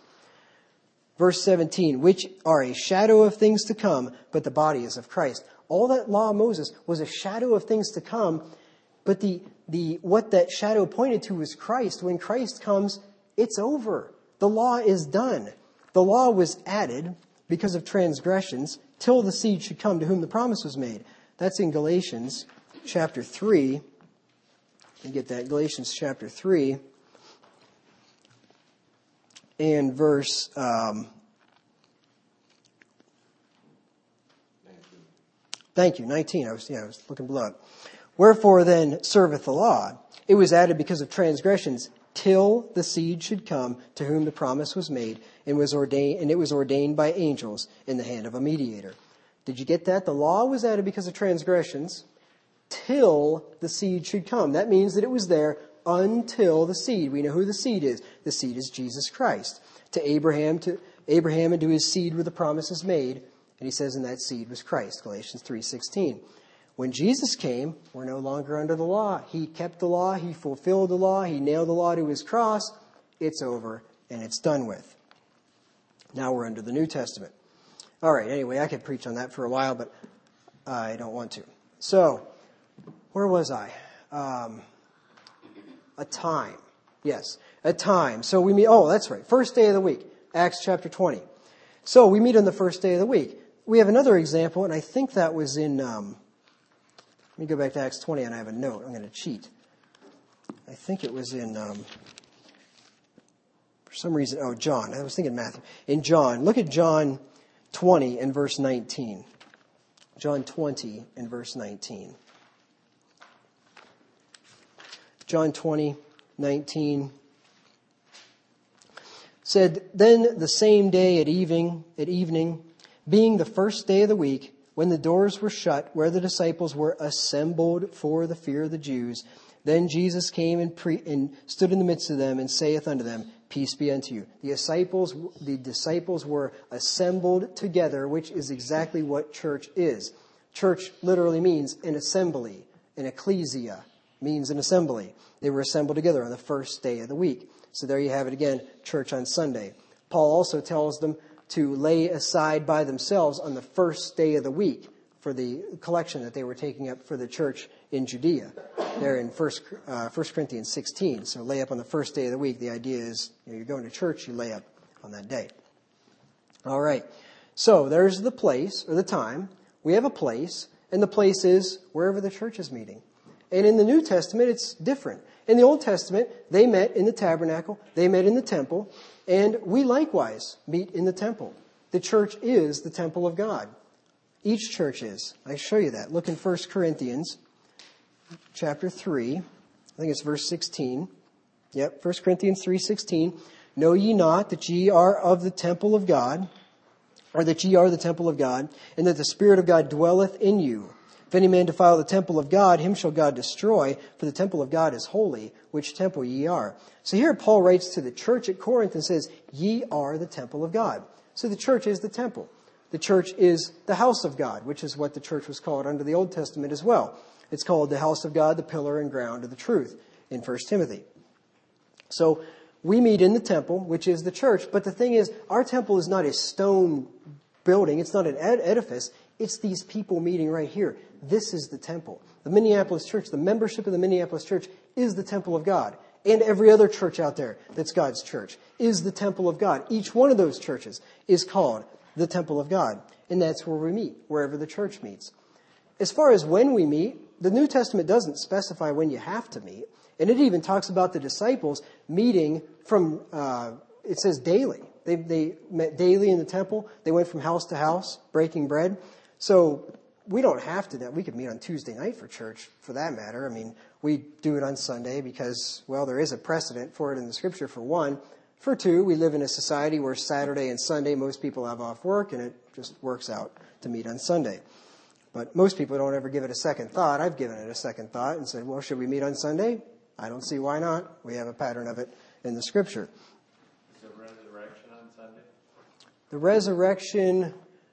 Verse seventeen, which are a shadow of things to come, but the body is of Christ. All that law of Moses was a shadow of things to come, but the the what that shadow pointed to was Christ. When Christ comes, it's over. The law is done. The law was added because of transgressions till the seed should come to whom the promise was made. That's in Galatians chapter three. You get that, Galatians chapter three. And verse um, nineteen. Thank you, nineteen. I was yeah, I was looking below it. Wherefore then serveth the law? It was added because of transgressions, till the seed should come to whom the promise was made, and was ordained, and it was ordained by angels in the hand of a mediator. Did you get that? The law was added because of transgressions, till the seed should come. That means that it was there until the seed. We know who the seed is. The seed is Jesus Christ. To Abraham, to Abraham and to his seed were the promises made. And he says, and that seed was Christ, Galatians three sixteen. When Jesus came, we're no longer under the law. He kept the law. He fulfilled the law. He nailed the law to his cross. It's over and it's done with. Now we're under the New Testament. All right, anyway, I could preach on that for a while, but I don't want to. So, where was I? Um, a time. Yes, a time. So we meet, oh, that's right, first day of the week, Acts chapter twenty. So we meet on the first day of the week. We have another example, and I think that was in, um, let me go back to Acts twenty, and I have a note. I'm going to cheat. I think it was in, um, for some reason, oh, John. I was thinking Matthew. In John, look at John twenty and verse nineteen. John twenty and verse nineteen. John twenty, nineteen said, then the same day at evening, at evening, being the first day of the week, when the doors were shut, where the disciples were assembled for the fear of the Jews, then Jesus came and, pre- and stood in the midst of them and saith unto them, peace be unto you. The disciples, the disciples were assembled together, which is exactly what church is. Church literally means an assembly. An ecclesia means an assembly. They were assembled together on the first day of the week. So there you have it again, church on Sunday. Paul also tells them to lay aside by themselves on the first day of the week for the collection that they were taking up for the church in Judea. There in First uh, First Corinthians sixteen. So lay up on the first day of the week. The idea is, you know, you're going to church, you lay up on that day. All right. So there's the place or the time. We have a place, and the place is wherever the church is meeting. And in the New Testament, it's different. In the Old Testament, they met in the tabernacle, they met in the temple, and we likewise meet in the temple. The church is the temple of God. Each church is. I show you that. Look in First Corinthians chapter three. I think it's verse sixteen. Yep, First Corinthians three sixteen. Know ye not that ye are of the temple of God, or that ye are the temple of God, and that the Spirit of God dwelleth in you? If any man defile the temple of God, him shall God destroy, for the temple of God is holy, which temple ye are. So here Paul writes to the church at Corinth and says, ye are the temple of God. So the church is the temple. The church is the house of God, which is what the church was called under the Old Testament as well. It's called the house of God, the pillar and ground of the truth in First Timothy. So we meet in the temple, which is the church. But the thing is, our temple is not a stone building. It's not an ed- edifice. It's these people meeting right here. This is the temple. The Minneapolis church, the membership of the Minneapolis church is the temple of God. And every other church out there that's God's church is the temple of God. Each one of those churches is called the temple of God. And that's where we meet, wherever the church meets. As far as when we meet, the New Testament doesn't specify when you have to meet. And it even talks about the disciples meeting from, uh, it says daily. They, they met daily in the temple. They went from house to house, breaking bread. So we don't have to. We could meet on Tuesday night for church, for that matter. I mean, we do it on Sunday because, well, there is a precedent for it in the Scripture, for one. For two, we live in a society where Saturday and Sunday most people have off work, and it just works out to meet on Sunday. But most people don't ever give it a second thought. I've given it a second thought and said, well, should we meet on Sunday? I don't see why not. We have a pattern of it in the Scripture. Is the resurrection on Sunday? The resurrection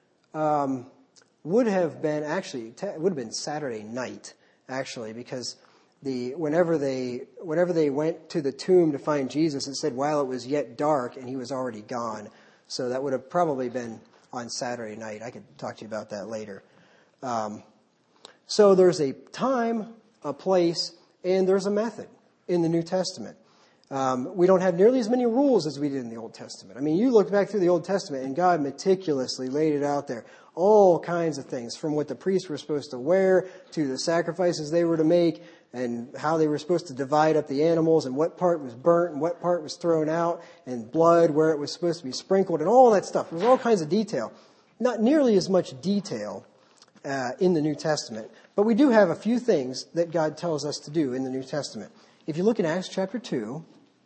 um, would have been actually it would have been Saturday night, actually, because the whenever they whenever they went to the tomb to find Jesus, it said while it was yet dark and he was already gone. So that would have probably been on Saturday night. I could talk to you about that later. Um, so there's a time, a place, and there's a method in the New Testament. Um, we don't have nearly as many rules as we did in the Old Testament. I mean, you look back through the Old Testament and God meticulously laid it out there. All kinds of things, from what the priests were supposed to wear to the sacrifices they were to make and how they were supposed to divide up the animals and what part was burnt and what part was thrown out and blood, where it was supposed to be sprinkled and all that stuff. There was all kinds of detail. Not nearly as much detail uh, in the New Testament. But we do have a few things that God tells us to do in the New Testament. If you look in Acts chapter two,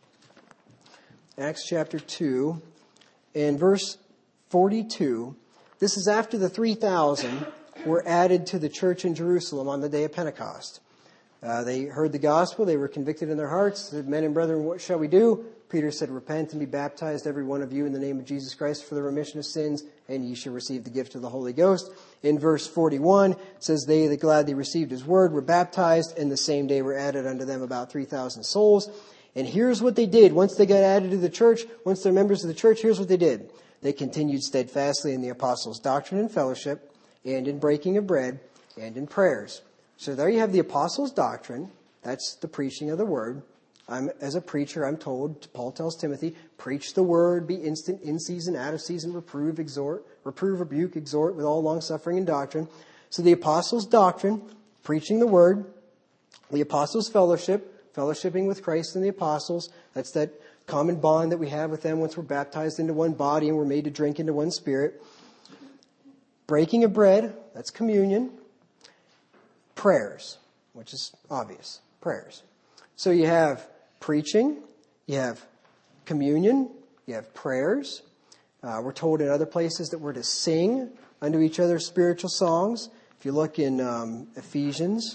Acts chapter two, and verse forty-two, this is after the three thousand were added to the church in Jerusalem on the day of Pentecost. Uh, they heard the gospel. They were convicted in their hearts. Said, men and brethren, what shall we do? Peter said, repent and be baptized, every one of you, in the name of Jesus Christ for the remission of sins, and ye shall receive the gift of the Holy Ghost. In verse forty-one, it says, they that gladly received his word were baptized, and the same day were added unto them about three thousand souls. And here's what they did. Once they got added to the church, once they're members of the church, here's what they did. They continued steadfastly in the apostles' doctrine and fellowship, and in breaking of bread, and in prayers. So there you have the apostles' doctrine. That's the preaching of the word. I'm, as a preacher, I'm told, Paul tells Timothy, preach the word, be instant, in season, out of season, reprove, exhort, reprove, rebuke, exhort with all long suffering and doctrine. So the apostles' doctrine, preaching the word, the apostles' fellowship, fellowshipping with Christ and the apostles. That's that common bond that we have with them once we're baptized into one body and we're made to drink into one spirit. Breaking of bread, that's communion. Prayers, which is obvious, prayers. So you have preaching, you have communion, you have prayers. Uh, we're told in other places that we're to sing unto each other spiritual songs. If you look in um, Ephesians,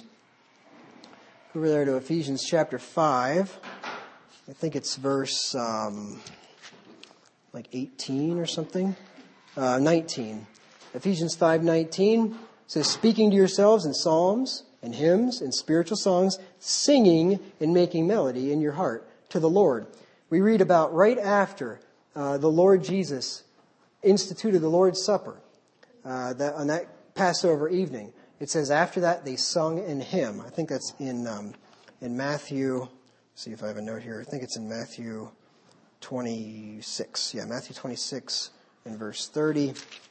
go over there to Ephesians chapter five. I think it's verse um, like eighteen or something. Uh, nineteen. Ephesians five nineteen says, speaking to yourselves in psalms and hymns and spiritual songs, singing and making melody in your heart to the Lord. We read about right after uh, the Lord Jesus instituted the Lord's Supper, uh, that, on that Passover evening. It says after that they sung in hymn. I think that's in um, in Matthew. Let's see if I have a note here. I think it's in Matthew twenty-six. Yeah, Matthew twenty-six and verse thirty.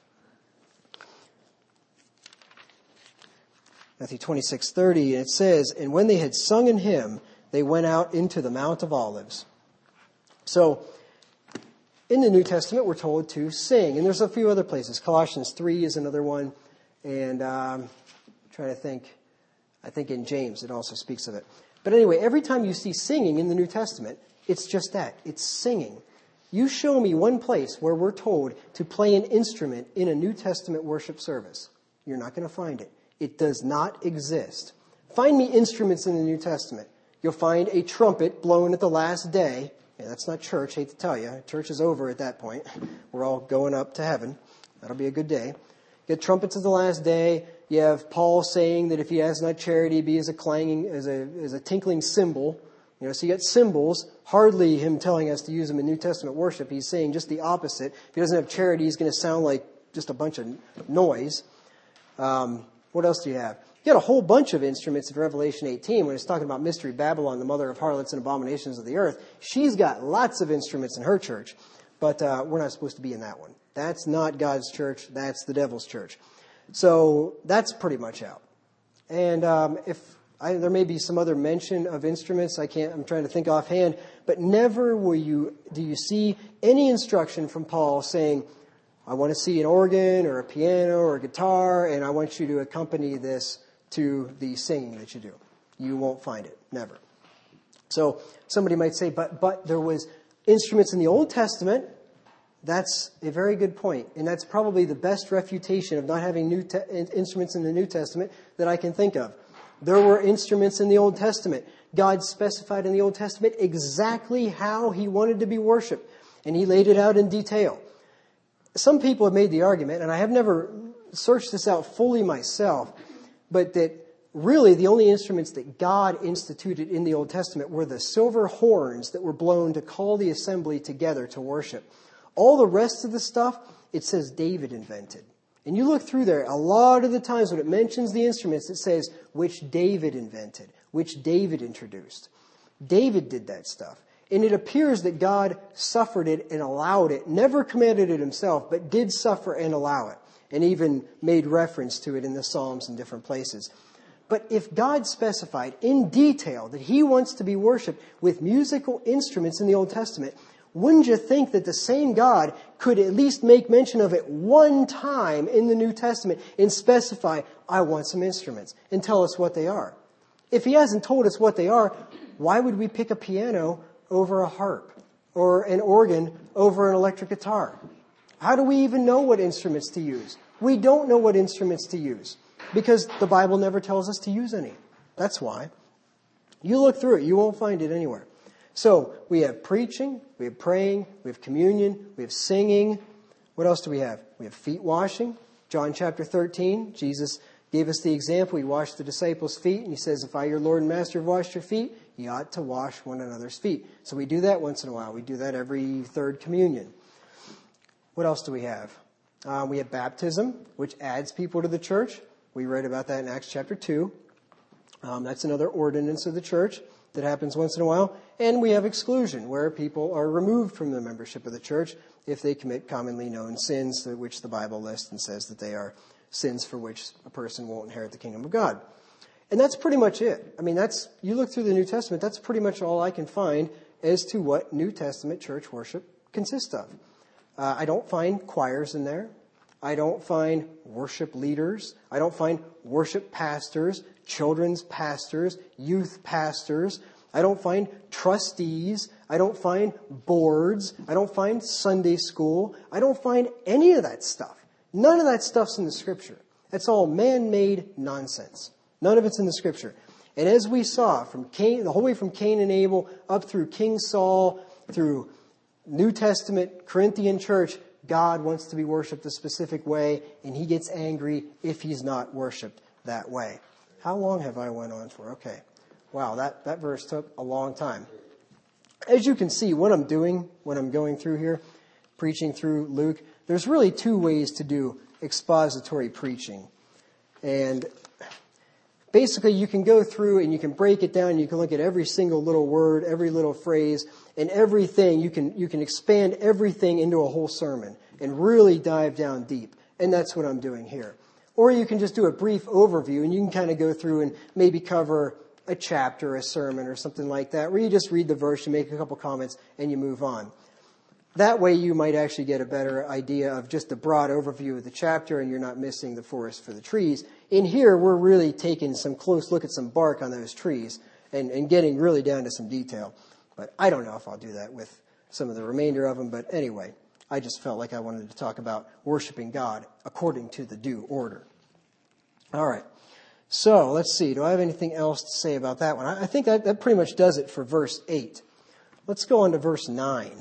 Matthew twenty-six thirty, and it says, and when they had sung in hymn, they went out into the Mount of Olives. So, in the New Testament, we're told to sing. And there's a few other places. Colossians three is another one. And um, I'm trying to think. I think in James it also speaks of it. But anyway, every time you see singing in the New Testament, it's just that. It's singing. You show me one place where we're told to play an instrument in a New Testament worship service. You're not going to find it. It does not exist. Find me instruments in the New Testament. You'll find a trumpet blown at the last day. Yeah, that's not church, hate to tell you. Church is over at that point. We're all going up to heaven. That'll be a good day. You get trumpets of the last day. You have Paul saying that if he has not charity, be as a clanging, as a, as a tinkling cymbal. You know, so you get cymbals, hardly him telling us to use them in New Testament worship. He's saying just the opposite. If he doesn't have charity, he's going to sound like just a bunch of noise. Um, what else do you have? You got a whole bunch of instruments in Revelation eighteen when it's talking about Mystery Babylon, the mother of harlots and abominations of the earth. She's got lots of instruments in her church, but uh, we're not supposed to be in that one. That's not God's church. That's the devil's church. So that's pretty much out. And um, if I, there may be some other mention of instruments, I can't. I'm trying to think offhand, but never will you do you see any instruction from Paul saying, "I want to see an organ or a piano or a guitar, and I want you to accompany this to the singing that you do." You won't find it. Never. So somebody might say, but but there was instruments in the Old Testament. That's a very good point. And that's probably the best refutation of not having new te- instruments in the New Testament that I can think of. There were instruments in the Old Testament. God specified in the Old Testament exactly how he wanted to be worshipped. And he laid it out in detail. Some people have made the argument, and I have never searched this out fully myself, but that really the only instruments that God instituted in the Old Testament were the silver horns that were blown to call the assembly together to worship. All the rest of the stuff, it says David invented. And you look through there, a lot of the times when it mentions the instruments, it says which David invented, which David introduced. David did that stuff. And it appears that God suffered it and allowed it, never commanded it himself, but did suffer and allow it, and even made reference to it in the Psalms and different places. But if God specified in detail that he wants to be worshipped with musical instruments in the Old Testament, wouldn't you think that the same God could at least make mention of it one time in the New Testament and specify, I want some instruments, and tell us what they are? If he hasn't told us what they are, why would we pick a piano over a harp or an organ over an electric guitar? How do we even know what instruments to use? We don't know what instruments to use because the Bible never tells us to use any. That's why. You look through it, you won't find it anywhere. So we have preaching, we have praying, we have communion, we have singing. What else do we have? We have feet washing. John chapter thirteen, Jesus gave us the example. He washed the disciples' feet, and he says, if I, your Lord and Master, have washed your feet, you ought to wash one another's feet. So we do that once in a while. We do that every third communion. What else do we have? Uh, we have baptism, which adds people to the church. We read about that in Acts chapter two. Um, that's another ordinance of the church that happens once in a while. And we have exclusion, where people are removed from the membership of the church if they commit commonly known sins, which the Bible lists and says that they are sins for which a person won't inherit the kingdom of God. And that's pretty much it. I mean, that's, you look through the New Testament, that's pretty much all I can find as to what New Testament church worship consists of. Uh, I don't find choirs in there. I don't find worship leaders. I don't find worship pastors, children's pastors, youth pastors. I don't find trustees. I don't find boards. I don't find Sunday school. I don't find any of that stuff. None of that stuff's in the Scripture. That's all man-made nonsense. None of it's in the Scripture. And as we saw, from Cain, the whole way from Cain and Abel up through King Saul, through New Testament, Corinthian church, God wants to be worshipped a specific way, and he gets angry if he's not worshipped that way. How long have I went on for? Okay. Wow, that, that verse took a long time. As you can see, what I'm doing when I'm going through here, preaching through Luke, there's really two ways to do expository preaching. And basically, you can go through and you can break it down. And you can look at every single little word, every little phrase, and everything. You can you can expand everything into a whole sermon and really dive down deep. And that's what I'm doing here. Or you can just do a brief overview, and you can kind of go through and maybe cover a chapter, a sermon, or something like that, where you just read the verse, you make a couple comments, and you move on. That way you might actually get a better idea of just the broad overview of the chapter, and you're not missing the forest for the trees. In here, we're really taking some close look at some bark on those trees and, and getting really down to some detail. But I don't know if I'll do that with some of the remainder of them. But anyway, I just felt like I wanted to talk about worshiping God according to the due order. All right. So let's see. Do I have anything else to say about that one? I think that, that pretty much does it for verse eight. Let's go on to verse nine.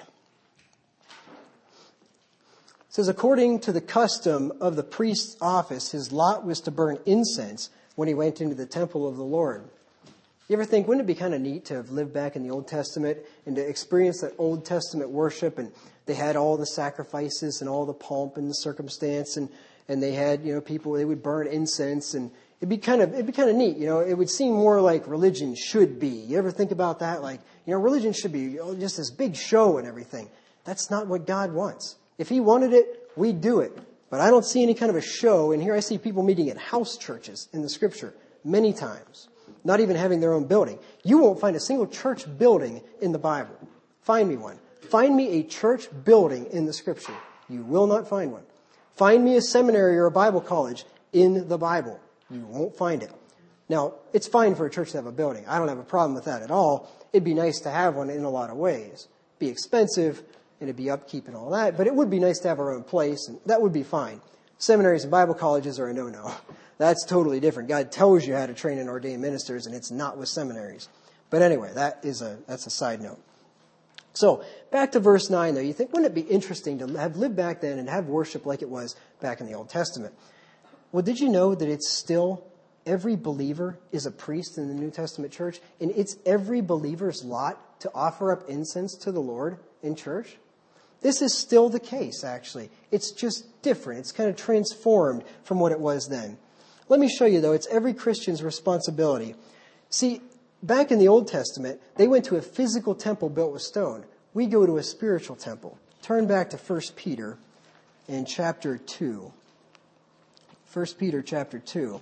It says, according to the custom of the priest's office, his lot was to burn incense when he went into the temple of the Lord. You ever think, wouldn't it be kind of neat to have lived back in the Old Testament and to experience that Old Testament worship, and they had all the sacrifices and all the pomp and the circumstance, and, and they had, you know, people, they would burn incense, and it'd be kind of, it'd be kind of neat, you know, it would seem more like religion should be. You ever think about that? Like, you know, religion should be just this big show and everything. That's not what God wants. If he wanted it, we'd do it. But I don't see any kind of a show, and here I see people meeting at house churches in the scripture many times, not even having their own building. You won't find a single church building in the Bible. Find me one. Find me a church building in the scripture. You will not find one. Find me a seminary or a Bible college in the Bible. You won't find it. Now, it's fine for a church to have a building. I don't have a problem with that at all. It'd be nice to have one in a lot of ways. It'd be expensive, and it'd be upkeep and all that, but it would be nice to have our own place, and that would be fine. Seminaries and Bible colleges are a no-no. That's totally different. God tells you how to train and ordain ministers, and it's not with seminaries. But anyway, that is a that's a side note. So, back to verse nine, though. You think, wouldn't it be interesting to have lived back then and have worship like it was back in the Old Testament? Well, did you know that it's still, every believer is a priest in the New Testament church, and it's every believer's lot to offer up incense to the Lord in church? This is still the case, actually. It's just different. It's kind of transformed from what it was then. Let me show you, though, it's every Christian's responsibility. See, back in the Old Testament, they went to a physical temple built with stone. We go to a spiritual temple. Turn back to First Peter in chapter two. First Peter chapter two.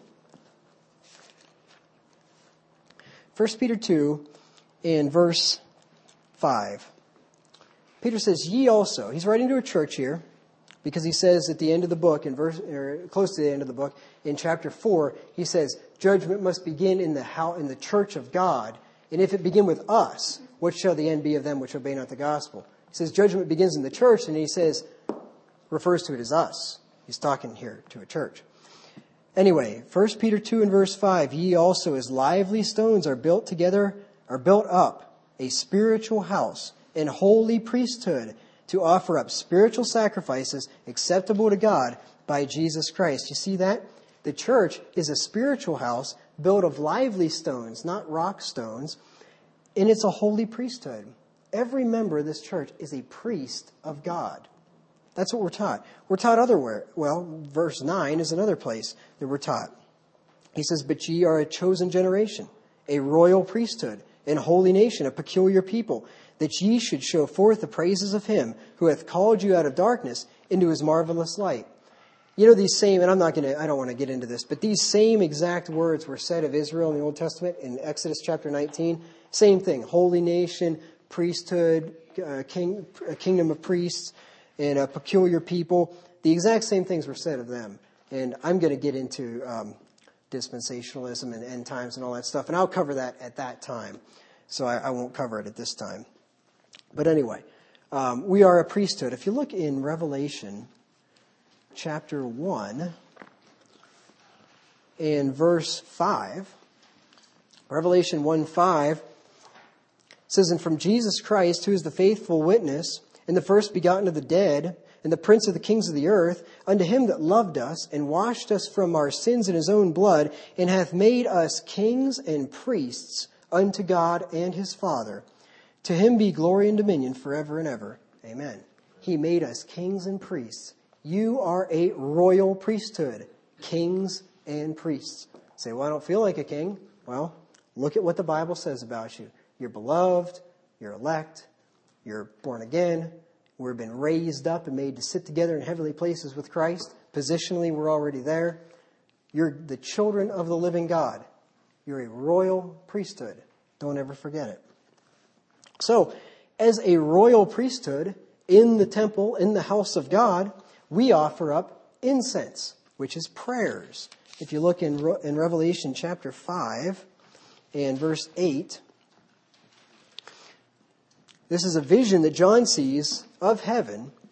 First Peter two in verse five. Peter says, ye also, he's writing to a church here, because he says at the end of the book, in verse, or close to the end of the book, in chapter four, he says, judgment must begin in the how, in the church of God, and if it begin with us, what shall the end be of them which obey not the gospel? He says judgment begins in the church, and he says, refers to it as us. He's talking here to a church. Anyway, First Peter two and verse five, ye also as lively stones are built together, are built up a spiritual house, and holy priesthood, to offer up spiritual sacrifices acceptable to God by Jesus Christ. You see that? The church is a spiritual house built of lively stones, not rock stones, and it's a holy priesthood. Every member of this church is a priest of God. That's what we're taught. We're taught otherwhere. Well, verse nine is another place that we're taught. He says, but ye are a chosen generation, a royal priesthood, and holy nation, a peculiar people, that ye should show forth the praises of him who hath called you out of darkness into his marvelous light. You know, these same, and I'm not going to, I don't want to get into this, but these same exact words were said of Israel in the Old Testament in Exodus chapter nineteen. Same thing, holy nation, priesthood, uh, king, a kingdom of priests, and a peculiar people. The exact same things were said of them. And I'm going to get into um, dispensationalism and end times and all that stuff, and I'll cover that at that time. So I, I won't cover it at this time. But anyway, um, we are a priesthood. If you look in Revelation chapter one and verse five, Revelation one five says, and from Jesus Christ, who is the faithful witness, and the first begotten of the dead, and the prince of the kings of the earth, unto him that loved us, and washed us from our sins in his own blood, and hath made us kings and priests unto God and his Father. To him be glory and dominion forever and ever. Amen. He made us kings and priests. You are a royal priesthood, kings and priests. Say, well, I don't feel like a king. Well, look at what the Bible says about you. You're beloved, you're elect, you're born again. We've been raised up and made to sit together in heavenly places with Christ. Positionally, we're already there. You're the children of the living God. You're a royal priesthood. Don't ever forget it. So, as a royal priesthood in the temple, in the house of God, we offer up incense, which is prayers. If you look in, in Revelation chapter five and verse eight, this is a vision that John sees of heaven.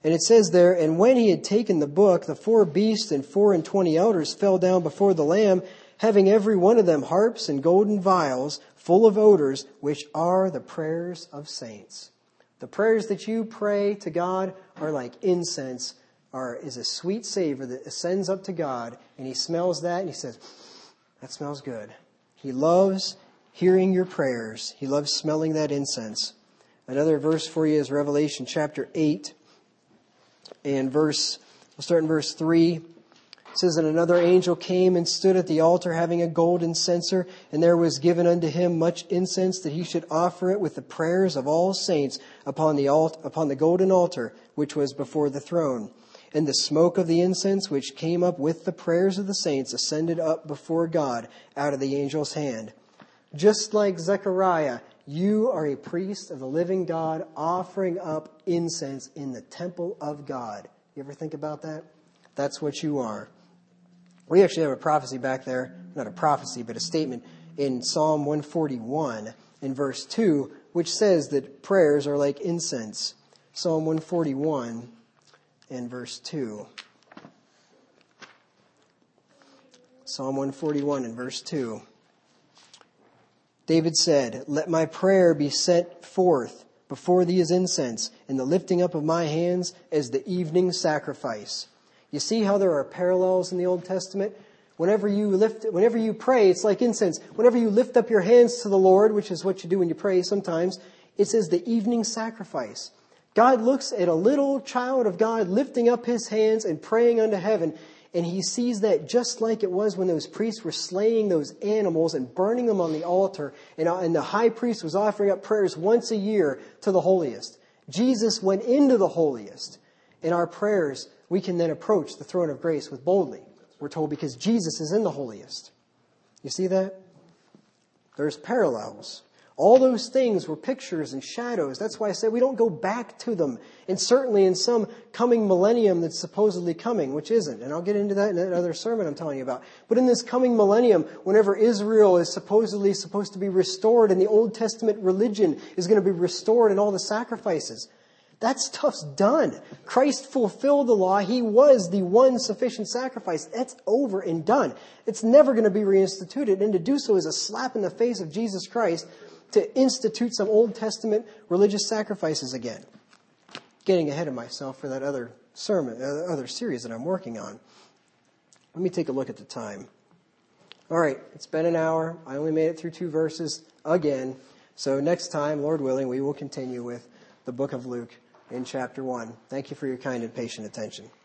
And it says there, and when he had taken the book, the four beasts and four and twenty elders fell down before the Lamb, having every one of them harps and golden vials full of odors, which are the prayers of saints. The prayers that you pray to God are like incense, are is a sweet savor that ascends up to God, and he smells that and he says, that smells good. He loves hearing your prayers. He loves smelling that incense. Another verse for you is Revelation chapter eight and verse, we'll start in verse three. It says, and another angel came and stood at the altar having a golden censer, and there was given unto him much incense that he should offer it with the prayers of all saints upon the alt- upon the golden altar which was before the throne. And the smoke of the incense which came up with the prayers of the saints ascended up before God out of the angel's hand. Just like Zechariah, you are a priest of the living God offering up incense in the temple of God. You ever think about that? That's what you are. We actually have a prophecy back there, not a prophecy, but a statement in Psalm one forty-one in verse two, which says that prayers are like incense. Psalm one forty-one and verse two. Psalm one forty-one and verse two. David said, let my prayer be sent forth before thee as incense, and the lifting up of my hands as the evening sacrifice. You see how there are parallels in the Old Testament? Whenever you lift, whenever you pray, it's like incense. Whenever you lift up your hands to the Lord, which is what you do when you pray sometimes, it says the evening sacrifice. God looks at a little child of God lifting up his hands and praying unto heaven, and he sees that just like it was when those priests were slaying those animals and burning them on the altar, and, and the high priest was offering up prayers once a year to the holiest. Jesus went into the holiest. In our prayers, we can then approach the throne of grace with boldly. We're told because Jesus is in the holiest. You see that? There's parallels. All those things were pictures and shadows. That's why I said we don't go back to them. And certainly in some coming millennium that's supposedly coming, which isn't. And I'll get into that in another sermon I'm telling you about. But in this coming millennium, whenever Israel is supposedly supposed to be restored and the Old Testament religion is going to be restored and all the sacrifices, that stuff's done. Christ fulfilled the law. He was the one sufficient sacrifice. That's over and done. It's never going to be reinstituted. And to do so is a slap in the face of Jesus Christ to institute some Old Testament religious sacrifices again. Getting ahead of myself for that other sermon, uh, other series that I'm working on. Let me take a look at the time. All right, it's been an hour. I only made it through two verses again. So next time, Lord willing, we will continue with the book of Luke in chapter one. Thank you for your kind and patient attention.